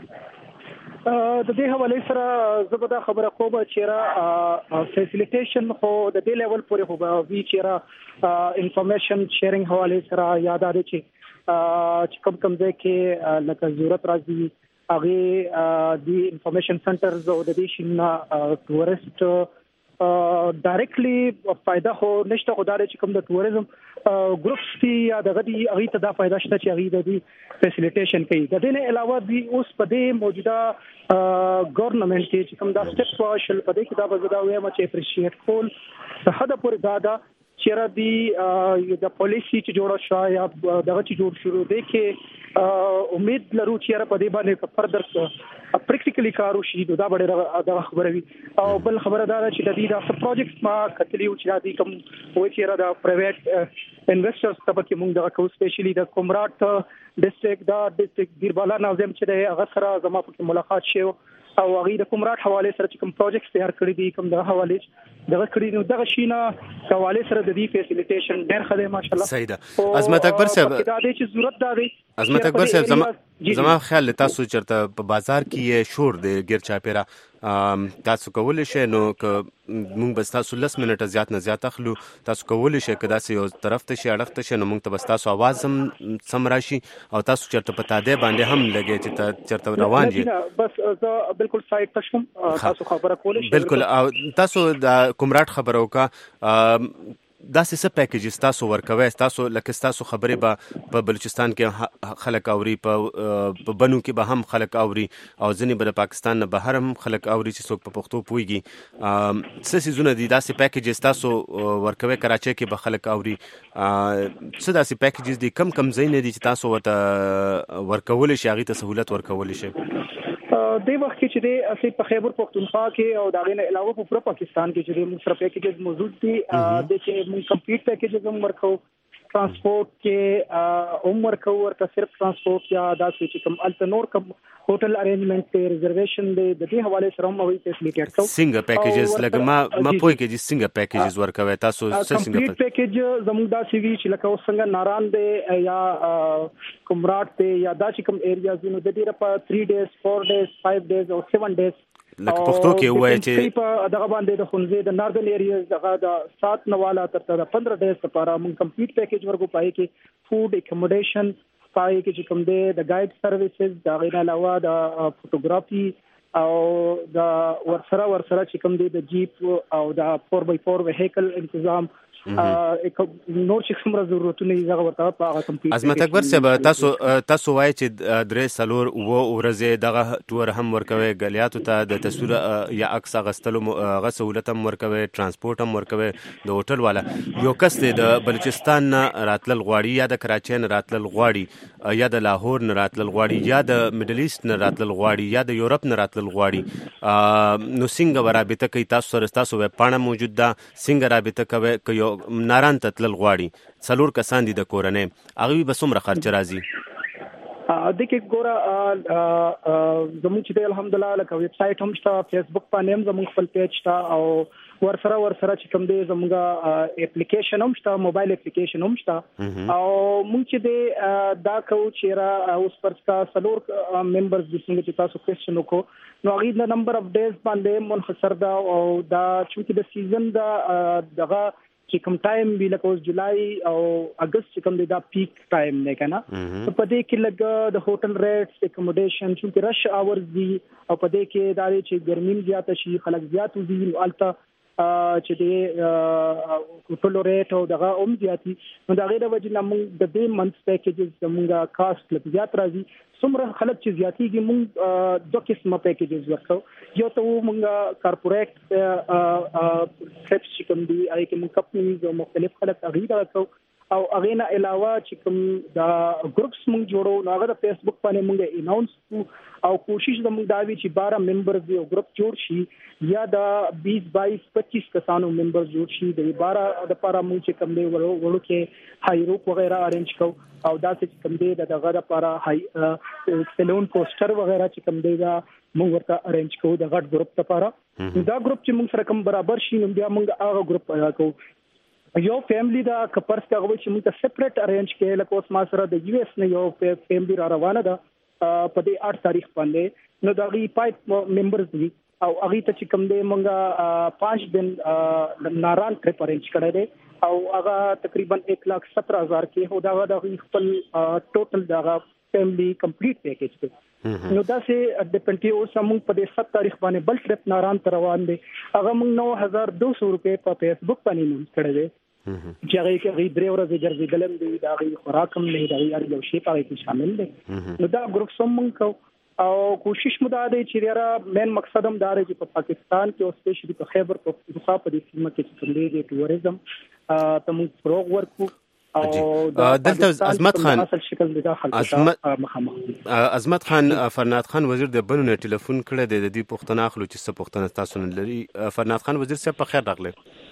د دې حواله سره زبده خبره کوم چې را فیسیلیټیشن خو د دې لیول پورې خو وی چې را انفارمیشن شیرینګ حواله سره یاد اړ چې چې کوم کوم ځای کې لکه ضرورت راځي هغه د انفارمیشن سنټرز او د دې شنه ټوریست ډایرکټلی فائدہ هو نشته خو دا چې کوم د ټوریزم ګروپس دي یا د غدي هغه ته دا فائدہ شته چې هغه د دې فیسیلیټیشن کوي. د دې نه علاوه دی اوس په دې موجوده ګورنمنت چې کوم دا سټیپس واشل په دې کې دا به دا وایم چې اپریشیټ کول څه حد پورې دا دا چیرې دی د پالیسی چې جوړه شوه یا دغه چې جوړ شروع دی کې امید لرو چې په دې باندې فردر پریکټیکلی کار وشي دا ډېره دا خبره وي. او بل خبره دا چې د دې د پروجیکټ ما کتلی او چې دا کوم وایي چې دا پرایویټ انویسټرز ته پکې موږ دا کو سپیشلی د کومراټ ډیسټریکټ دا ډیسټریکټ بیربالا ناظم چې د هغه سره زما په ملاقات شو او هغه د کومراټ حواله سره چې کوم پروجیکټ تیار کړی دي کوم د حواله دغه کړی نو دغه شینه حواله سره د دې فیسیلیټیشن ډېر خدای ماشاءالله صحیح ده. عظمت اکبر صاحب دا د چې ضرورت دا دی عظمت اکبر صاحب زما زما خیال تاسو چرته په بازار کې شور دی غیر چاپیرا تاسو کولای شئ نو ک مونږ بس تاسو لس منټه زیات نه زیات اخلو تاسو کولای شئ کدا سه یو طرف ته شي اړخ ته شي نو مونږ ته بس تاسو आवाज هم سم راشي او تاسو چرته په تاده باندې هم لګي چې چرته روان دي بس زه بالکل سایت ته شم تاسو خبره کولای شئ بالکل او تاسو د کومراټ خبرو کا دا څه پیکیجز تاسو ورکوي تاسو لکه تاسو خبرې به په بلوچستان کې خلک اوري په بنو کې به هم خلک اوري او ځنې به د پاکستان نه بهر هم خلک اوري چې څوک په پښتو پويږي څه سيزونه دي دا څه پیکیجز تاسو ورکوي کراچۍ کې به خلک اوري څه دا څه پیکیجز دي کم کم ځای نه دي چې تاسو ورته ورکول شي هغه ته سہولت ورکول شي د وخت کې چې د اصلي په خیبر پختونخوا کې او دا غینه علاوه په پوره پاکستان کې چې موږ سره پیکیجز موجود دي د چې موږ کمپلیټ پیکیجز هم ورکو ट्रांसपोर्ट के उम्र को ورته صرف ट्रांसपोर्ट या دا چې کوم الټنور کوم هوټل ارینجمنٹ ته ریزرویشن دی د دې حواله سره هم وایي فیسیلیټیټ کو څنګه پیکیجز لکه ما ما پوي کې چې څنګه پیکیجز ورکوي تاسو څنګه پیکیج زموږ دا سی وی چې لکه څنګه ناران دی یا کومراټ دی یا دا چې کوم ایریاز نو د دې لپاره تhree days four days five days او seven days لکه پښتو کې وایي چې په دغه باندې د خونځې د ناردن ایریاز دغه د سات نواله تر تر پندرہ ډیز لپاره موږ کمپلیټ پیکیج ورکو پای کې فود اکوموډیشن پای کې چې کوم دی د ګایډ سرویسز دا غیر علاوه د فوټوګرافي او د ورسره ورسره چې کوم دی د جیپ او د four by four وهیکل تنظیم یک نور چې څومره ضرورتونه یې زغه ورته په هغه کمپلیټ عظمت اکبر صاحب تاسو تاسو وایي چې درې سلور و ورځې دغه ټور هم ورکوي غلیاتو ته د تصویر یا عکس غستلو غو سہولت هم ورکوي ترانسپورت هم ورکوي د هوټل والا یو کس د بلوچستان راتلل غواړي یا د کراچۍ نه راتلل غواړي یا د لاهور نه راتلل غواړي یا د میډل ایست نه راتلل غواړي یا د یورپ نه راتلل غواړي نو څنګه رابطه کوي تاسو سره تاسو وب پاڼه موجود ده څنګه رابطه کوي کوي ناران ته تلل غواړي څلور کسان دي د کورنۍ هغه به څومره خرچ راځي د کې ګوره زموږ چې الحمدلله لکه ویب سټ هم شته فیسبوک باندې هم زموږ خپل پیج شته او ورسره ورسره چې کوم دی زموږه اپلیکیشن هم شته موبایل اپلیکیشن هم شته او موږ چې دی دا کو چې را اوس پرستا سلور ممبرز د څنګه چې تاسو کوېسچن وکړو نو هغه د نمبر اف ډیز باندې منحصر ده او دا چې د سیزن دا دغه چې کوم ټایم وی لکه اوس جولای او اگست چې کوم دی دا پیک ټایم نه کنه په پدې کې لګ د هوټل ریټس اکوموډیشن چې رش اورز دی او پدې کې دا چې ګرمیم زیات شي خلک زیات وي الته چې د هوټل ریټ او دغه اوم زیاتی نو دا غیر وجه موږ د دې منث پیکیجز زموږه کاست لږ زیات راځي څومره خلک چې زیاتیږي موږ دوه قسمه پیکیجز ورکو یو ته موږ کارپوریټ ټریپس چې کوم دي هغه کې موږ کمپنیز او مختلف خلک هغه راکو او هغه نه علاوه چې کوم دا ګروپس موږ جوړو نو هغه د فیسبوک باندې موږ اناونس او کوشش زموږ دا وی چې بارہ ممبر دی او ګروپ جوړ شي یا دا بیس بائیس پچیس کسانو ممبر جوړ شي د بارہ د پاره موږ چې کوم دی ورو کې هایروپ وغیرہ ارینج کو او دا چې کوم دی دغه د پاره هاي سلون پوسټر وغیرہ چې کوم دی دا موږ ورته ارینج کو د غټ ګروپ لپاره دا ګروپ چې موږ سره کوم برابر شي نو بیا موږ هغه ګروپ پیدا کوو یو فیملی دا کپرس کا غوښ چې موږ سپریټ ارینج کړي لکه اوس ما سره د یو اس نه یو فیملی را روانه ده په دې آٹھ تاریخ باندې نو دا غي پایپ ممبرز دي او هغه ته چې کوم دی موږ پانچ دن ناران ټریپ ارینج کړی دی او هغه تقریبا ایک لاکھ سترہ ہزار کې هو دا د خپل ټوټل دا فیملی کمپلیټ پیکیج دی نو دا سه د پنټي او سمون په دې ست تاریخ باندې بل ټریپ ناران تر روان دي هغه موږ نو هزار دو سو روپے په فیسبوک باندې نوم کړی دی چې هغه کې غي درې ورځې ګرځېدلم دی دا غي خوراکم نه دی هغه یو شی په کې شامل دی نو دا ګروپ سمون کو او کوشش مو دا دی چې را مین مقصد هم دا دی چې په پاکستان کې او سپیشلی په خیبر پختونخوا په دې سیمه کې چې کوم دی ټوریزم ته موږ پروګ ورکو او دلته عظمت خان عظمت عظمت خان فرناد خان وزیر د بنو نه ټلیفون کړی دی د دې پښتنه اخلو چې څه پښتنه تاسو نه لري فرناد خان وزیر صاحب په خیر راغلی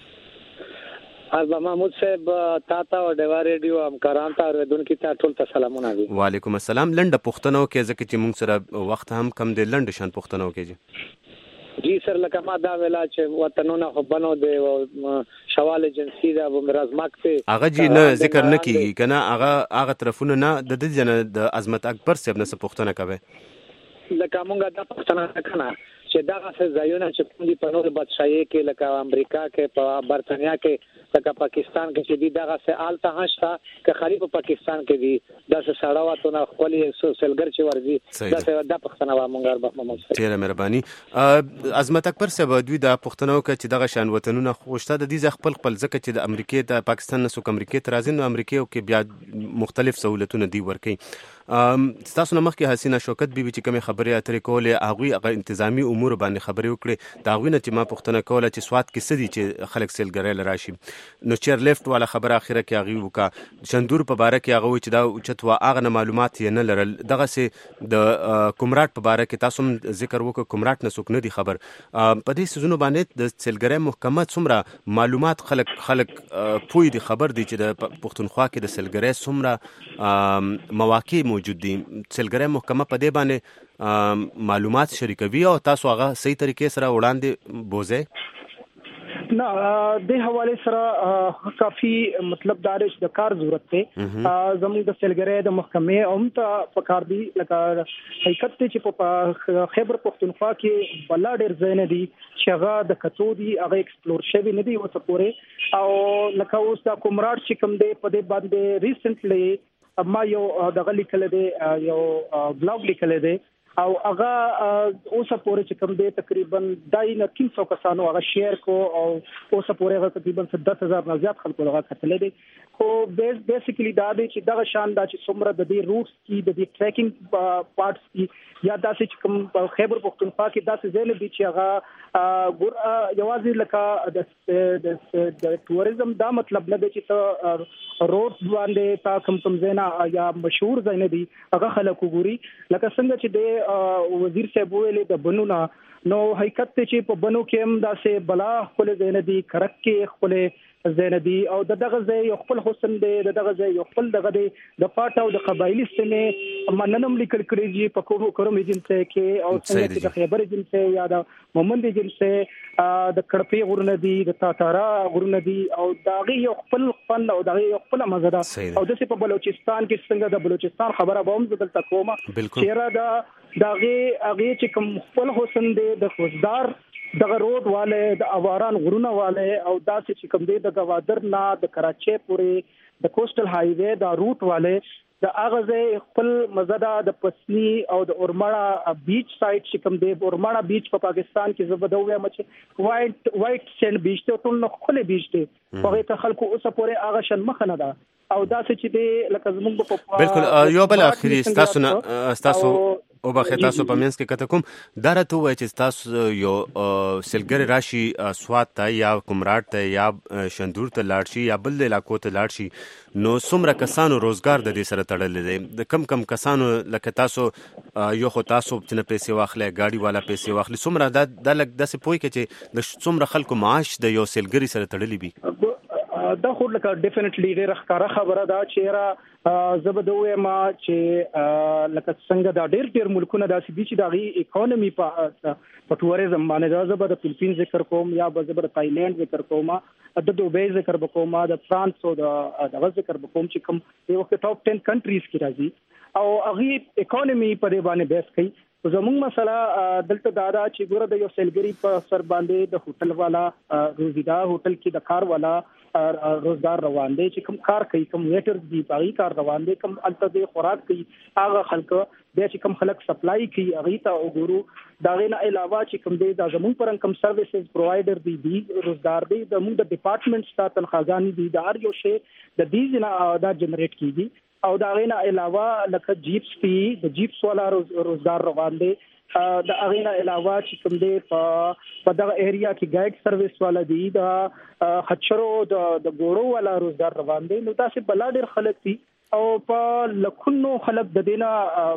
اربا محمود صاحب تاتا او ډیوا ریډیو همکاران ته اوریدونکو ته ټول ته سلامونه دي وعلیکم السلام لنډه پښتنو کې ځکه چې موږ سره وخت هم کم دی لنډه شان پښتنو کې جی سر لکه ما دا ویلا چې وطنونه خو بنو دی او شوال جنسي دا مرزمک ته هغه جی نه ذکر نه کیږي کنه هغه هغه طرفونه نه د دې جن د عظمت اکبر صاحب نه پښتنه کوي لکه مونږه دا پښتنه کنه چې دا څه ځایونه چې په دې په نور بادشاہي کې لکه امریکا کې په برتانیا کې لکه پاکستان کې چې دی دغه څه آلته هشتا که خلیف پاکستان کې دی دا څه سړاواتونه خپل سلګر چې ورځي دا څه د پښتنه و مونږ اربه محمد ډیره مهرباني عظمت اکبر صاحب دوی د پښتنو کې چې دغه شان وطنونه خوشته د دې خپل خپل ځکه چې د امریکای د پاکستان نسو امریکای ترازین نو امریکای کې بیا مختلف سہولتونه دی ورکي تاسو نه مخکې حسینه شوکت بیبي چې کوم خبرې اترې کولې هغه هغه انتظامی امور باندې خبرې وکړي دا غوینه چې ما پښتنه کوله چې سواد کې سدي چې خلک سیلګرای لراشي نو چیر لیفت والا خبره اخیره کې هغه وکا شندور په باره کې هغه چې دا اوچت وا هغه معلومات یې نه لرل دغه سه د کومراټ په باره کې تاسو ذکر وکړو کومراټ نه څوک نه دی خبر په دې سيزونو باندې د سیلګرای محکمه څومره معلومات خلک خلک پوي دي خبر دي چې د پښتونخوا کې د سیلګرای څومره مواقع موجود دي سیلګرای محکمه په دې باندې معلومات شریکوي او تاسو هغه صحیح طریقې سره وړاندې بوزئ نه د حواله سره کافي مطلب دار د کار ضرورت ته زموږ د سیلګرۍ د محکمې هم ته پکار دي لکه حقیقت چې په خیبر پختونخوا کې بلا ډېر ځای نه دي چې هغه د کتو دي هغه ایکسپلور شوی نه دي وڅ پورې او لکه اوس د کومراټ چې کوم دی په دې باندې ریسنټلی ما یو دغه لیکل دی یو بلاګ لیکل دی او هغه اوس پورې چې کوم دی تقریبا دای نه تین سو کسانو هغه شیر کو او اوس پورې هغه تقریبا دس هزار نه زیات خلکو هغه کتل دي خو بیس بیسیکلی دا دی چې دا شان دا چې څومره د دې روټس کی د دې ټریکینګ پارټس کی یا دا چې کوم خیبر پختونخوا کې دا څه ځای دي چې هغه ګور یوازې لکه د ټوریزم دا مطلب نه دی چې ته روډ باندې تا کوم کوم ځای یا مشهور ځای نه دي هغه خلکو ګوري لکه څنګه چې د وزیر صاحب ویلې د بنونه نو حقیقت چې په بنو کې هم داسې بلا خپل ځای نه دي کرک کې خپل زیندي او دغه ځای یو خپل حسن دی دغه ځای یو خپل دغه دی د پټ او د قبایلی سیمه مننم لیکل کړی په کوو کوم ایجنسی کې او څنګه چې د خیبر ایجنسی یا د مومند ایجنسی د کړپی غرونه دي د تاتارا غرونه دي او داغه یو خپل فن او دغه یو خپل مزه ده او د په بلوچستان کې څنګه د بلوچستان خبره به هم بدل تکومه چیرې دا داغه هغه چې کوم خپل حسن دی د خوشدار دغه روډ والے د اواران غرونه والے او داسې چې کوم دی د گوادر نه د کراچۍ پورې د کوسټل های وے دا روټ والے د اغه خپل مزدا د پسنی او د اورمړه بیچ سایډ چې کوم دی اورمړه بیچ په پاکستان کې زبدوې مچ وایټ وایټ سینډ بیچ ته ټول نو خپل بیچ دی په ته خلکو اوسه پورې اغه شن مخ نه ده او داسې چې دی لکه زموږ په بالکل یو بل اخري تاسو نه تاسو او بخې تاسو په منځ کې کته کوم دا راته وایي چې تاسو یو سیلګر راشي سواد ته یا کومراټ ته یا شندور ته لاړ شي یا بل علاقو ته لاړ شي نو څومره کسانو روزګار د دې سره تړلې دي د کم کم کسانو لکه تاسو یو خو تاسو چې پیسې واخلې گاډي والا پیسې واخلې څومره د د لک داسې پوي کې چې د څومره خلکو معاش د یو سیلګری سره تړلې وي دا خو لکه ډیفینټلی ډیره ښکاره خبره ده چې را زبدوې ما چې لکه څنګه دا ډیر ډیر ملکونه داسې دي چې دغه اکانومي په ټوریزم باندې دا زبر د فلیپین ذکر کوم یا زبر د تایلند ذکر کوم د دوبۍ ذکر وکوم د فرانس او د ذکر وکوم چې کوم یو ټاپ ټن کنټریز کې راځي او هغه اکانومي په دې باندې بیس کوي زموږ مسله دلته دادا چې ګوره د یو سیلګری په سر باندې د هوټل والا روزیدا هوټل کې د کار والا روزګار روان دی چې کوم کار کوي کوم ویټر دی باغی کار روان دی کوم الته د خوراک کوي هغه خلک بیا چې کوم خلک سپلای کوي هغه ته وګورو دا غینه علاوه چې کوم دی دا زموږ پر کوم سرویسز پرووایډر دی دی روزګار دی د موږ د ډپارټمنټ ستا تنخواګان دي دا هر یو شی د دې نه دا جنریټ کیږي او دا غینه علاوه لکه جیپس دی د جیپس والا روزګار روان دی د اغینا علاوه چې کوم دی په دغه ایریا کې ګایډ سرویس والا دی دا خچرو د د ګورو والا روزګار روان دی نو تاسو بل ډیر خلک دي او په لکونو خلک د دینا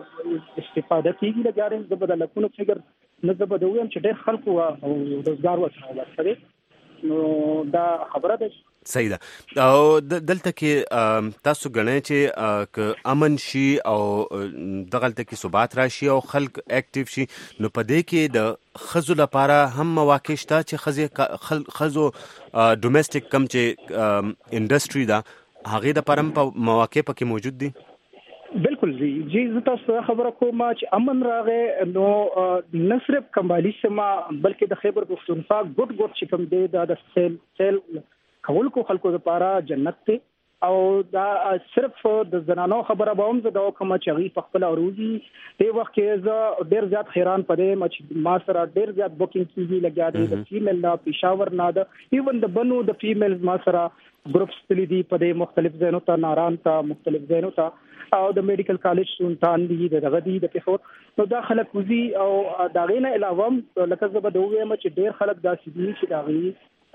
استفاده کوي لګارین د بدل لکونو فګر نه د بدویم چې ډیر خلکو روزګار ورسره ورسره نو دا خبره ده صحیح ده او دلته کې تاسو غنئ چې ک امن شي او دغلته کې ثبات راشي او خلک اکټیو شي نو په دې کې د خزو لپاره هم مواقع شته چې خزه خزو ډومېسټک کم چې انډستری دا هغه د پرم په مواقع پکې موجود دي بالکل جی جی تاسو خبره کوم چې امن راغې نو نه صرف کمبالي سما بلکې د خیبر پختونخوا ګډ ګډ چې کوم دی د سیل سیل کول کو خلکو لپاره جنت ته او دا صرف د زنانو خبره به هم زه دا کوم چې غي په خپل اوروزي په وخت کې زه ډیر زیات حیران پدې مچ ما سره ډیر زیات بوکینګ کیږي لګیا دي د فیمیل نه پېښور نه د ایون د بنو د فیمیلز ما سره ګروپس تللی دي پدې مختلف ځایونو ته ناران ته مختلف ځایونو ته او د میډیکل کالج سلطان دي د غدي د پېښور نو دا خلک وزي او دا غینه علاوه لکه زه به دوه مچ ډیر خلک داسې دي چې دا غي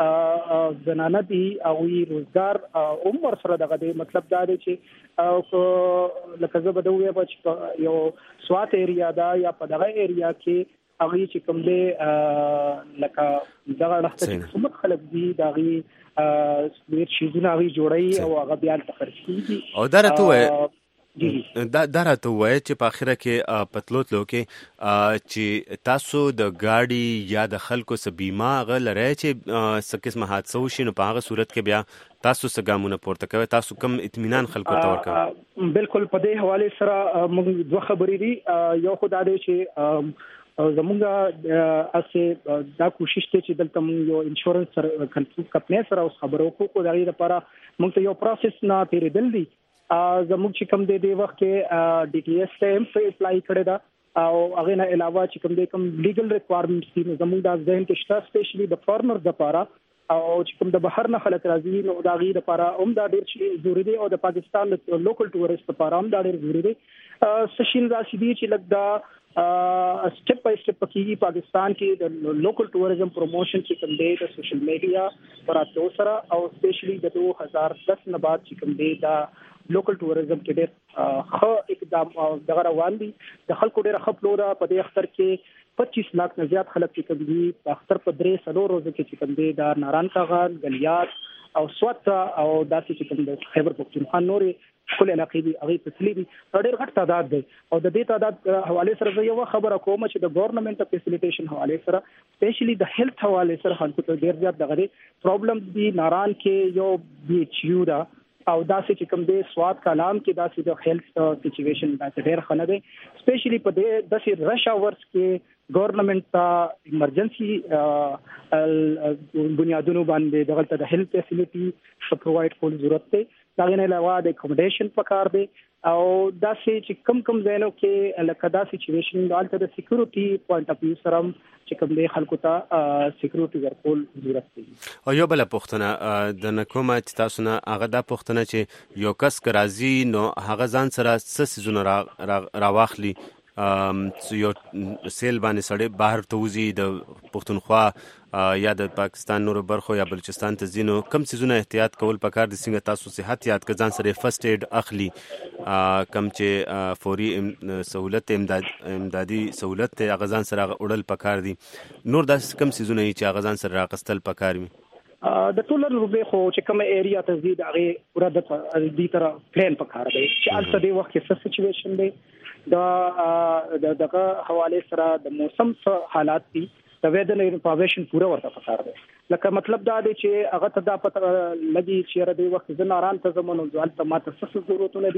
زنانه دي او روزګار عمر سره دغه دی مطلب دا دی چې او لکه زه به دوی په یو سوات ایریا دا یا په دغه ایریا کې هغه چې کوم دی لکه دغه لخته کوم خلک دي دغه ډیر شیزونه هغه جوړي او هغه بیا تخرج کیږي او درته وای دا درته وای چې په اخره کې پتلوت لو کې چې تاسو د گاډي یا د خلکو سه بیمه غلره چې سکه حادثه وشي نو په هغه صورت کې بیا تاسو سګامونه پورته کوي تاسو کم اطمینان خلکو ته ورکوي بالکل په دې حواله سره موږ دوه خبرې دي یو خدای دې چې زمونږه اسه دا کوشش ته چې دلته موږ یو انشورنس سره کمپنی سره خبرو کوو دا لپاره موږ ته یو پروسس نه پیریدل دي زموږ چې کوم دی د وخت کې ډي ټي ایس ته هم اپلای کړی دا او هغه نه علاوه چې کوم دی کوم لیګل ریکوایرمنټس دي زموږ د ځین کې شته سپیشلی د فارمر لپاره او چې کوم د بهر نه خلک راځي نو دا غي لپاره هم دا ډیر شي ضروري دی او د پاکستان د لوکل ټورست لپاره هم دا ډیر ضروري دی سشین راشي دی چې لږ دا سټپ بای سټپ کې پاکستان کې د لوکل ټوریزم پروموشن چې کوم دی د سوشل میډیا پر اتو سره او سپیشلی د دو هزار دس نه بعد چې کوم دی دا لوکل ټوریزم کې ډېر ښه اقدام دغه روان دي د خلکو ډېر خپلو دا په دې اختر کې پچیس لاکھ نه زیات خلک چې کوم دي په اختر په درې سلو روزو کې چې کوم دي دا ناران کاغان غلیات او سوات او داسې چې کوم د خیبر پختونخوا نورې ټول علاقې دي هغه تسلی دي ډېر غټ تعداد دی او د دې تعداد حواله سره یو خبره کوم چې د ګورنمنت فیسیلیټیشن حواله سره سپیشلی د هیلث حواله سره خلکو ته ډېر زیات دغه پرابلم دي ناران کې یو بي ایچ یو دا او داسې چې کوم دی سواد کلام کې داسې د هیلث سچويشن داسې ډېر خنه دی سپیشلی په دې داسې رش اورز کې ګورنمنت ته ایمرجنسي بنیادونو باندې دغه د هیلث فیسیلیټي پرووایډ کول ضرورت دی دا نه علاوه د اکوموډیشن پکار دی او داسې چې کم کم ځایونو کې لکه دا سچويشن دالته د سکیورټي پوینټ اف ویو سره چې کوم دی خلکو ته سکیورټي ورکول ضرورت دی او یو بل پوښتنه د نکومه چې تاسو نه هغه دا پوښتنه چې یو کس کرازي نو هغه ځان سره څه سيزونه را راواخلي یو سیل باندې سړی بهر ته وزي د پښتونخوا یا د پاکستان نورو برخو یا بلوچستان ته ځینو کم سيزونه احتیاط کول پکار دي څنګه تاسو صحت یاد ک ځان سره فرست ایډ اخلي کم چې فوري سہولت امداد امدادي سہولت ته غزان سره وړل پکار دي نور داس کم سيزونه چې غزان سره راقستل پکار وي د ټولر روبه خو چې کوم ایریا ته زیات هغه پورا د دې تر پلان پکار دی چې البته د وخت کې سچويشن دی دا دغه حواله سره د موسم حالات دي د ویدر انفارمیشن پورا ورته پکار دی لکه مطلب دا دی چې هغه ته دا پته لګي چې را دی وخت زناران ته زمونږ ځوال ته ماته څه ضرورتونه دي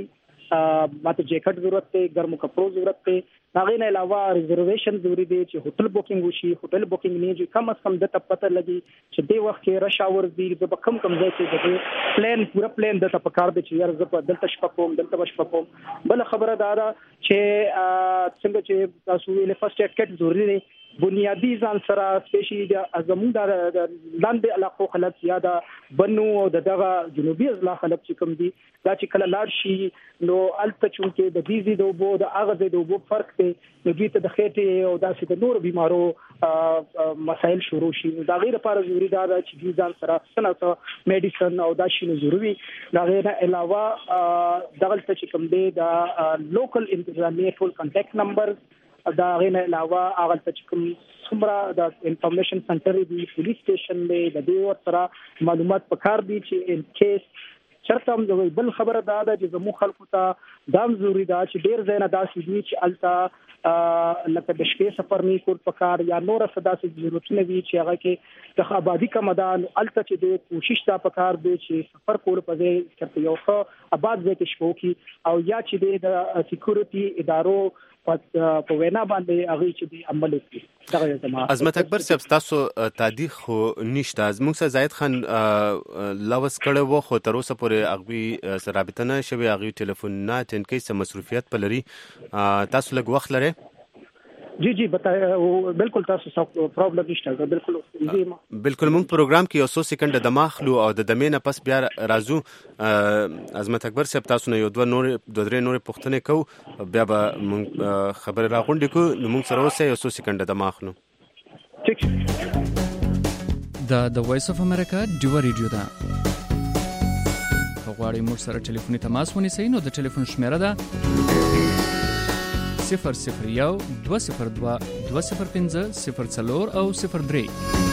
ماته جیکټ ضرورت دی، ګرمو کپړو ضرورت دی. هغه نه علاوه ریزرویشن ضروری دی چې هوټل بوکینګ وشي. هوټل بوکینګ نه چې کم از کم د پته لګي چې د وخت کې رش اور دی د کم کم ځای کې د پلان پورا پلان د تپکار دی چې یار زه په دلته شپه کوم دلته بشپه کوم. بل خبره دا ده چې څنګه چې تاسو ویل فرست ایډ کټ ضروری دی. بنیادی ځان سره سپیشلی د زمون د لاندې علاقو خلک یا د بنو او دغه جنوبي اضلاع خلک چې کوم دي دا چې کله لاړ شي نو الته چونکې د دیزي د وبو د اغه د وبو فرق دی نو دوی ته د خېټې او داسې د نور بیمارو مسایل شروع شي. دا غیر لپاره ضروری دا چې دوی ځان سره سنت میډیسن او دا شي ضروری. دا غیر علاوه دغه چې کوم دی د لوکل انتظامیه ټول کانټیکټ نمبر دا غیر علاوه هغه چې کوم څومره د انفارمیشن سنټر دی پولیس سټیشن دی د دې ور سره معلومات پکار دي چې ان کیس چرته هم بل خبره دا ده چې زمو خلکو ته دام ضروری ده چې ډیر ځای نه داسې دي چې الته لکه د شپې سفر نه کول پکار یا نور څه داسې ضرورتونه وي چې هغه کې د آبادی کا مدان الته چې د کوشش تا پکار دي چې سفر کول په ځای چې یو ښه آباد ځای کې شپو کی او یا چې د سکیورټي ادارو په وینا باندې هغه چې دی عمل وکړي. دا زما عظمت اکبر صاحب تاسو تادیخ خو نشته از موږ سره زاید خان لوس کړه وو خو تر اوسه پورې هغه سره رابطه نه شوی هغه ټلیفون نه تنکي سم مصروفیت پلري. تاسو لږ وخت لرئ؟ جی جی بتایا بالکل تاسو څه پرابلم نشته. بالکل بالکل موږ پروګرام کې یو څو سکند د ماخلو او د دمه نه پس بیا راځو. عظمت اکبر صاحب تاسو نه یو دوه نور دوه درې نور پوښتنه کو بیا به موږ خبر راغونډې کو نو موږ سره اوسه یو څو سکند د ماخلو. ٹھیک دا د وایس اف امریکا ډیو ریډیو دا غواړئ موږ سره ټلیفوني تماس ونیسئ نو د ټلیفون شمیره ده صفر صفر یو دو صفر دو دو صفر پنځه صفر څلور او صفر درې.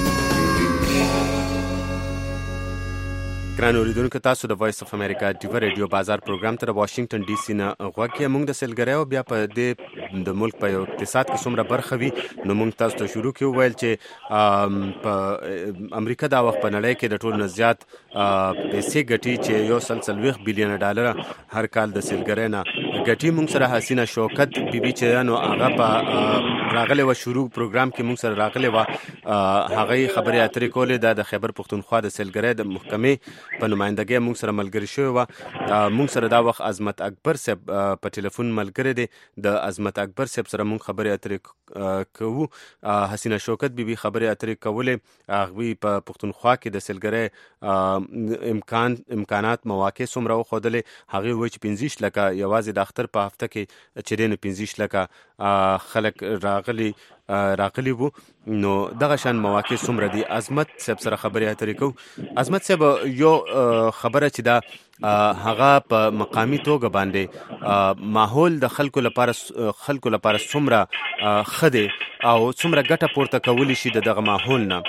ګران اوریدونکو تاسو د وایس اف امریکا ډیو ریډیو بازار پروګرام ته واشنگټن ډي سي نه غواړي موږ د سیلګریو بیا په دې د ملک په اقتصاد کې څومره برخه وي نو موږ تاسو ته شروع کیو ویل چې په امریکا دا وخت په نړۍ کې د ټولو نه زیات پیسې ګټي چې یو سلسل ویخ بلین ډالر هر کال د سیلګری نه ګټي. موږ سره حسینه شوکت بي بي چې نو هغه په راغله و شروع پروګرام کې موږ سره راغله و هغه خبرې اترې کولې د خیبر پختونخوا د سیلګری د محکمې په نمائندګۍ موږ سره ملګری شوی و. موږ سره دا وخت عظمت اکبر صاحب په ټلیفون ملګری دی. د عظمت اکبر صاحب سره موږ خبرې اترې کوو. حسینه شوکت بي بي خبرې اترې کولې هغه په پختونخوا کې د سیلګری امکان امکانات مواقع څومره وښودلې. هغه وایي چې پنځه لکه یوازې د اختر په هفته کې چې دین پنځه لکه خلک راغلي راغلي وو نو دغه شان مواقع څومره دي. عظمت صاحب سره خبرې اترې کوو. عظمت صاحب یو خبره چې دا هغه په مقامی توګه باندې ماحول د خلکو لپاره خلکو لپاره څومره خدي او څومره ګټه پورته کولی شي دغه ماحول نه.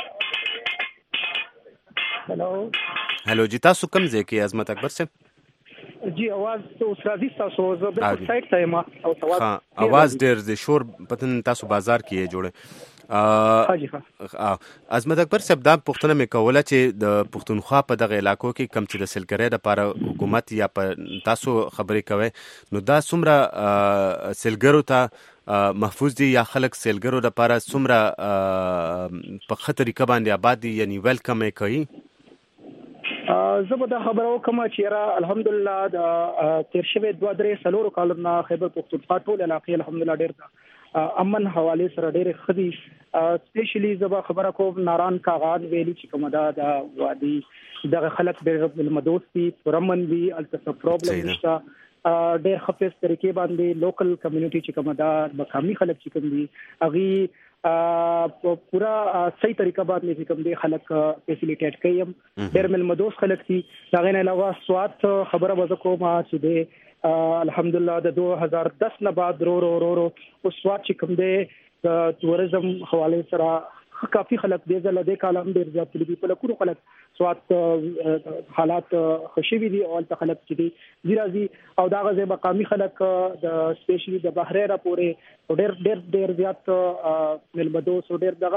هلو هلو جی تاسو کوم ځای کې عظمت اکبر صاحب؟ جی आवाज تو راځي تاسو زه د سایت ته ما او سوال आवाज ډېر د شور پتن تاسو بازار کې جوړه. عظمت اکبر صاحب دا پوښتنه مې کوله چې د پښتونخوا په دغه علاقو کې کم چې د سیلګری لپاره حکومت یا په تاسو خبرې کوي نو دا څومره سیلګرو ته محفوظ دي یا خلک سیلګرو لپاره څومره په ښه طریقه باندې آباد دي یعنی ویلکم یې کوي؟ زه به دا خبره وکم چې را الحمدلله د تیر شوی دوه درې څلورو کالونو خیبر پختونخوا ټول علاقې الحمدلله ډېر امن حواله سره ډېر خدي. سپیشلی زه به خبره کوم ناران کاغان ویلي چې کومه دا د وادي دغه خلک ډېر ملمدوستي پرمن وي الته پرابلم نشته. ډېر خفيف طریقې باندې لوکل کمیونټي چې کومه دا مقامي خلک چې کوم دي هغه پورا صحیح طریقه باندې چې کوم دي خلک فیسیلیټیټ کوي. ډېر ملمدوس خلک دي. دا غیر علاوه سواد خبره وځ کوم چې د الحمدلله د دوه هزار دس نه بعد رو رو رو رو او سواد چې کوم دي د ټوریزم حواله سره کافي خلک دي زله د کالم ډېر زیات دي په لکونو خلک سواد حالات خوشي دي او الته خلک چې دي زیرازي او دا غزه مقامي خلک د سپیشلی د بحرین پورې ډېر ډېر ډېر زیات ملمدوس او ډېر دغه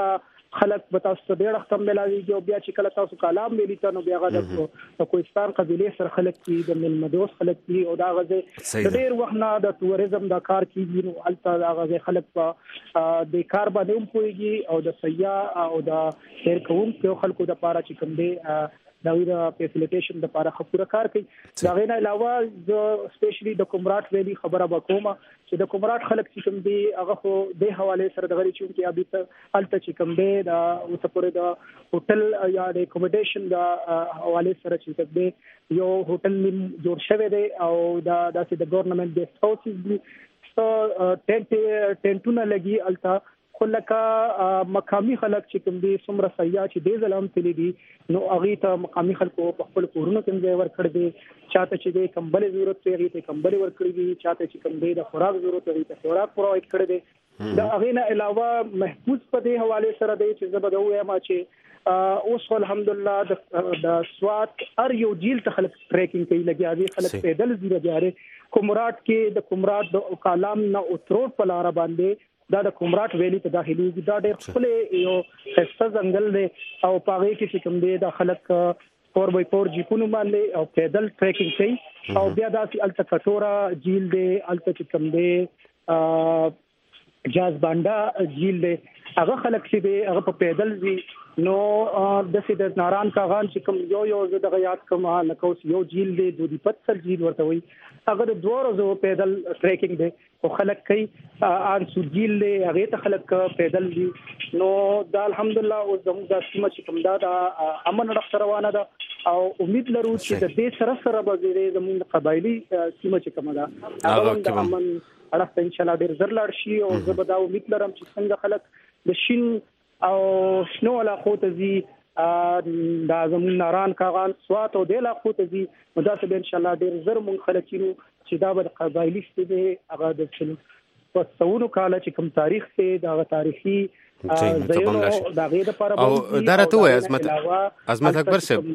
خلک به تاسو ته ډېر ختم ملاويږي او بیا چې کله تاسو کلام ویلی ته نو بیا غواړم د کوهستان قبيله سره خلک دي د ملمدوس خلک دي او دا غزه ډېر وخت نه د ټوریزم د کار کیږي نو الته دا غزه خلک په د کار باندې هم کوي او د سیاح او د هر کوم خلکو د پاره چې کوم دي دا ویره فیسیلیټیشن د لپاره خپوره کار کوي دا غینه علاوه د سپیشلی د کومراټ ویلي خبره وکوم چې د کومراټ خلک چې کوم دي هغه خو د حواله سره د غری چون کې ابي ته الته چې کوم دي دا اوسه پورې د هوټل یا د اکوموډیشن د حواله سره چې کوم دي یو هوټل جوړ شوی دی او دا د ګورنمنت ګیسټ هاوسز دي سو ټنټ ټنټونه لګي الته خلکا مقامی خلک چې کوم دي څومره سیاح چې د ظلم تللی دي نو هغه ته مقامی خلکو په خپل کورونو کې ځای ورکړ دي چاته چې د کمبل ضرورت لري ته کمبل ورکړي دي چاته چې کوم دي د خوراک ضرورت لري ته خوراک پرووايډ کړي دي دا هغه نه علاوه محفوظ په دې حواله سره دی چې زبده وایم چې اوس الحمدلله د سوات ار یو جیل ته خلک ټریکینګ کوي لګیا دي خلک پیدل زیره جاره کومراټ کې د کومراټ د کالام نه اوتروټ په لار باندې دا د کومراټ ویلي ته داخلي دا ډېر خپل یو خسته ځنګل دی او پاره کې چې کوم دی د خلک فور بای فور جیپونو باندې او پیدل ټریکینګ کوي او بیا داسې الته کټورا جیل دی الته چې کوم دی جاز بانډا جیل دی هغه خلک چې دی هغه په پیدل وی نو د سید ناران کاغان چې کوم یو یو د غیات کوم لکه یو جیل دی د دې پتسل جیل ورته وي هغه د دوه ورځو پیدل ټریکینګ دی او خلک کوي ان سجیل دی هغه ته خلک پیدل دي نو دا الحمدلله او زموږ د سیمه چې کوم دا د امن رخ روانه ده او امید لرو چې د دې سره سره به زموږ قبایلی سیمه چې کوم ده هغه د امن اړه ان شاء الله ډیر زر لاړ شي او زه به دا امید لرم چې څنګه خلک د شین او شنو علاقو ته زی دا زمون ناران کاغان سوات او د علاقو ته زی مداسب ان شاء الله ډیر زر مون خلکینو چې دا به قبایلی ستې هغه د څلو په څونو کال چې کوم تاریخ ته دا تاریخي زینو دا غي د لپاره او درته وای عظمت عظمت اکبر صاحب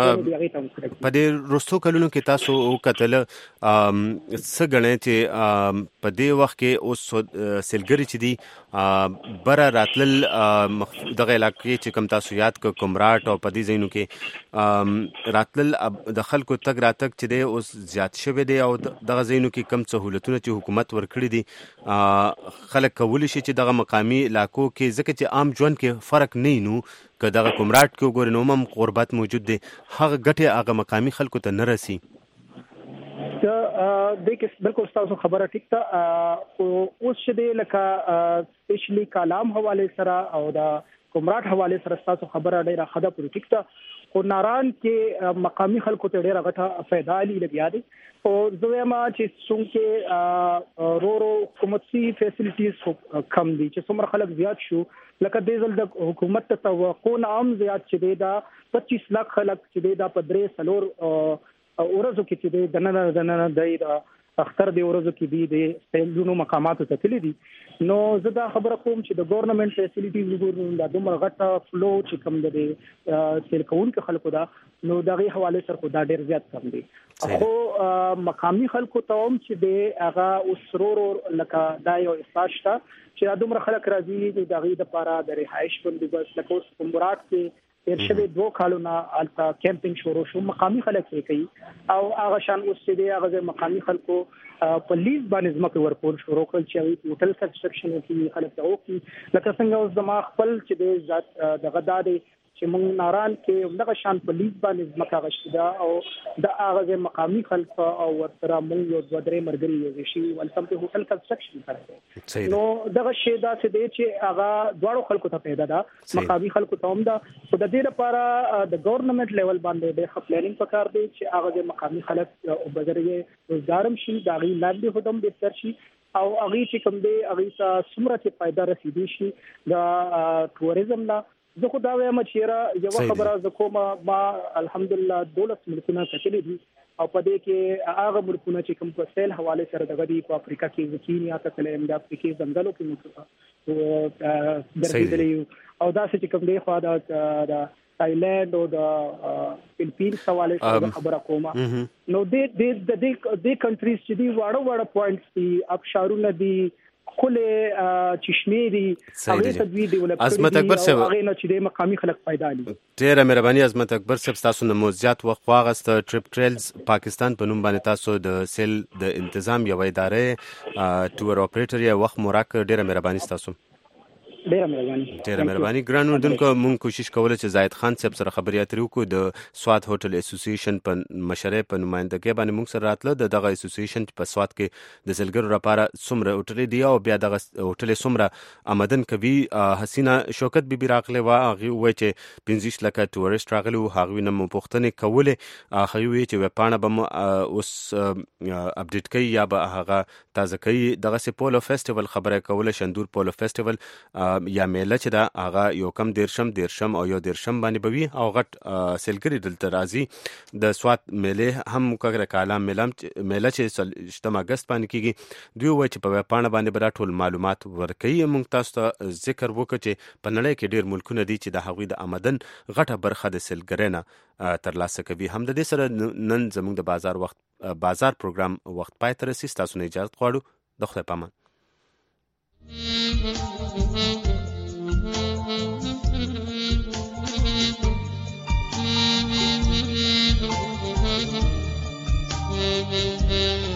په دې رستو کلونو کې تاسو وکتل څه غنې چې په دې وخت کې اوس سلګری چې دی بر راتل دغه علاقې چې کم تاسو یاد ک کومراټ او په دې زینو کې راتل د خلکو تګ راتګ چې دی اوس زیات شوه دی او دغه زینو کې کم سہولتونه چې حکومت ورکړي دي خلک کول شي چې دغه مقامی علاقو کې ځکه چې عام ژوند کې فرق نه نو که دغه کومراټ کې وګورئ نو هم غربت موجود دی هغه ګټه هغه مقامی خلکو ته نه رسي دا د کې بالکل تاسو خبره ټیک ته اوس چې دی لکه سپیشلی کلام حواله سره او دا کومراټ حواله سره تاسو خبره ډیره خده پر ټیک ته خو ناران کې مقامی خلکو ته ډیره غټه فائدہ لګیا دي او زویما چې څنګه رو رو حکومتي فیسیلیټیز کم دي چې څومره خلک زیات شو لکه د ځل د حکومت ته توقع نام زیات چې دی دا پچیس لک خلک چې دی دا په درې سلور اورزو کې چې دی دنه دنه دی دا اختر دی ورځو کې دی د سیلونو مقاماتو ته تللی دي نو زه دا خبره کوم چې د ګورنمنت فیسیلیټیز وګورم دا دومره غټه فلو چې کوم د سیل کوونکو خلکو دا نو دغه حواله سره خو دا ډیر زیات کم دي خو مقامی خلکو ته هم چې دی هغه اوسرور لکه دا یو احساس تا چې دومره خلک راځي د دغه لپاره د رهائش بندوبست لکه اوس کومراټ کې تیر شوی دوه کالونه التا کیمپینګ شروع شو مقامی خلک یې کوي او هغه شان اوس چې دی هغه مقامی خلکو په لیز باندې ځمکه ورکول شروع کړل چې هوټل کنسټرکشن کوي خلک ته وکړي لکه څنګه اوس د ما خپل چې دی ذات د غدادي چې مونږ ناران کې دغه شان په لیز باندې ځمکه غشتدا او د هغه مقامی خلک او ورسره مونږ یو دوه درې مرګري یو شي ولسم په هوټل کنسټرکشن کوي نو دغه شی دا چې دی چې هغه دواړو خلکو ته پیدا ده مقامی خلکو ته هم ده خو د دې لپاره د ګورنمنت لیول باندې د خپلینګ پکار دی چې هغه مقامی خلک او بذریعه روزګارم شي دا غي لاندې هدم بهتر شي او هغه چې کوم دی هغه ته څومره چې فائدہ رسیدي شي د ټوریزم لا زه خو دا وایم چې را یو خبره ز کومه ما الحمدلله دولت ملکونه کتلې دي او په دې کې هغه ملکونه چې کوم په سیل حواله سره دغه دی په افریقا کې زکینیا ته تلم د افریقا ځنګلو کې مو درځي او دا چې کوم دی خو دا د تایلند او د فلیپین حواله سره خبره کومه نو د د د د کنټریز چې دی واړه واړه پوینټس دي ابشارونه دي خپل چشمه دي هغه تدویر ډیولپ عظمت اکبر صاحب هغه نه چې د مقامی خلک پیدا دي. ډیره مهرباني عظمت اکبر صاحب، تاسو نو موزیات وخت واغست ټریپ ټریلز پاکستان په نوم باندې تاسو د سیل د انتظام یو ادارې ټور اپریټر یا وخت موراک، ډیره مهرباني تاسو. ډیره مهرباني ډیره مهرباني ګران اردوونکو، مونږ کوشش کوله چې زاهد خان صاحب سره خبرې اترې وکړو د سواد هوټل اسوسییشن په مشرۍ په نمائندګۍ باندې مونږ سره راتله د دغه اسوسییشن په سواد کې د زلګرو لپاره څومره هوټل دی او بیا دغه هوټل څومره آمدن کوي. حسینه شوکت بیبي راغله وا هغه وایي چې پنځه لکه ټورست راغلي او هغه نه مو پوښتنې کولې، هغه وایي چې وپاڼه به اوس اپډیټ کوي یا به هغه تازه کوي. دغه سه پولو فیسټیوال خبره کوله، شندور پولو فیسټیوال یا میله چې دا هغه یو کم دیرشم دیرشم او یو دیرشم باندې بوي او غټ سیلګری دلته راځي. د سواد میله هم کوګه کاله میله میله چې شتم اگست باندې کیږي. دوی وایي چې په پاڼه باندې برا ټول معلومات ورکوي. موږ تاسو ته ذکر وکړو چې په نړۍ کې ډیر ملکونه دي چې د هغوی د آمدن غټه برخه د سیلګری نه ترلاسه کوي. هم د دې سره نن زموږ د بازار وخت بازار پروګرام وخت پای ته رسي. تاسو نه اجازه غواړو. د خدای پامان. Mm-hmm.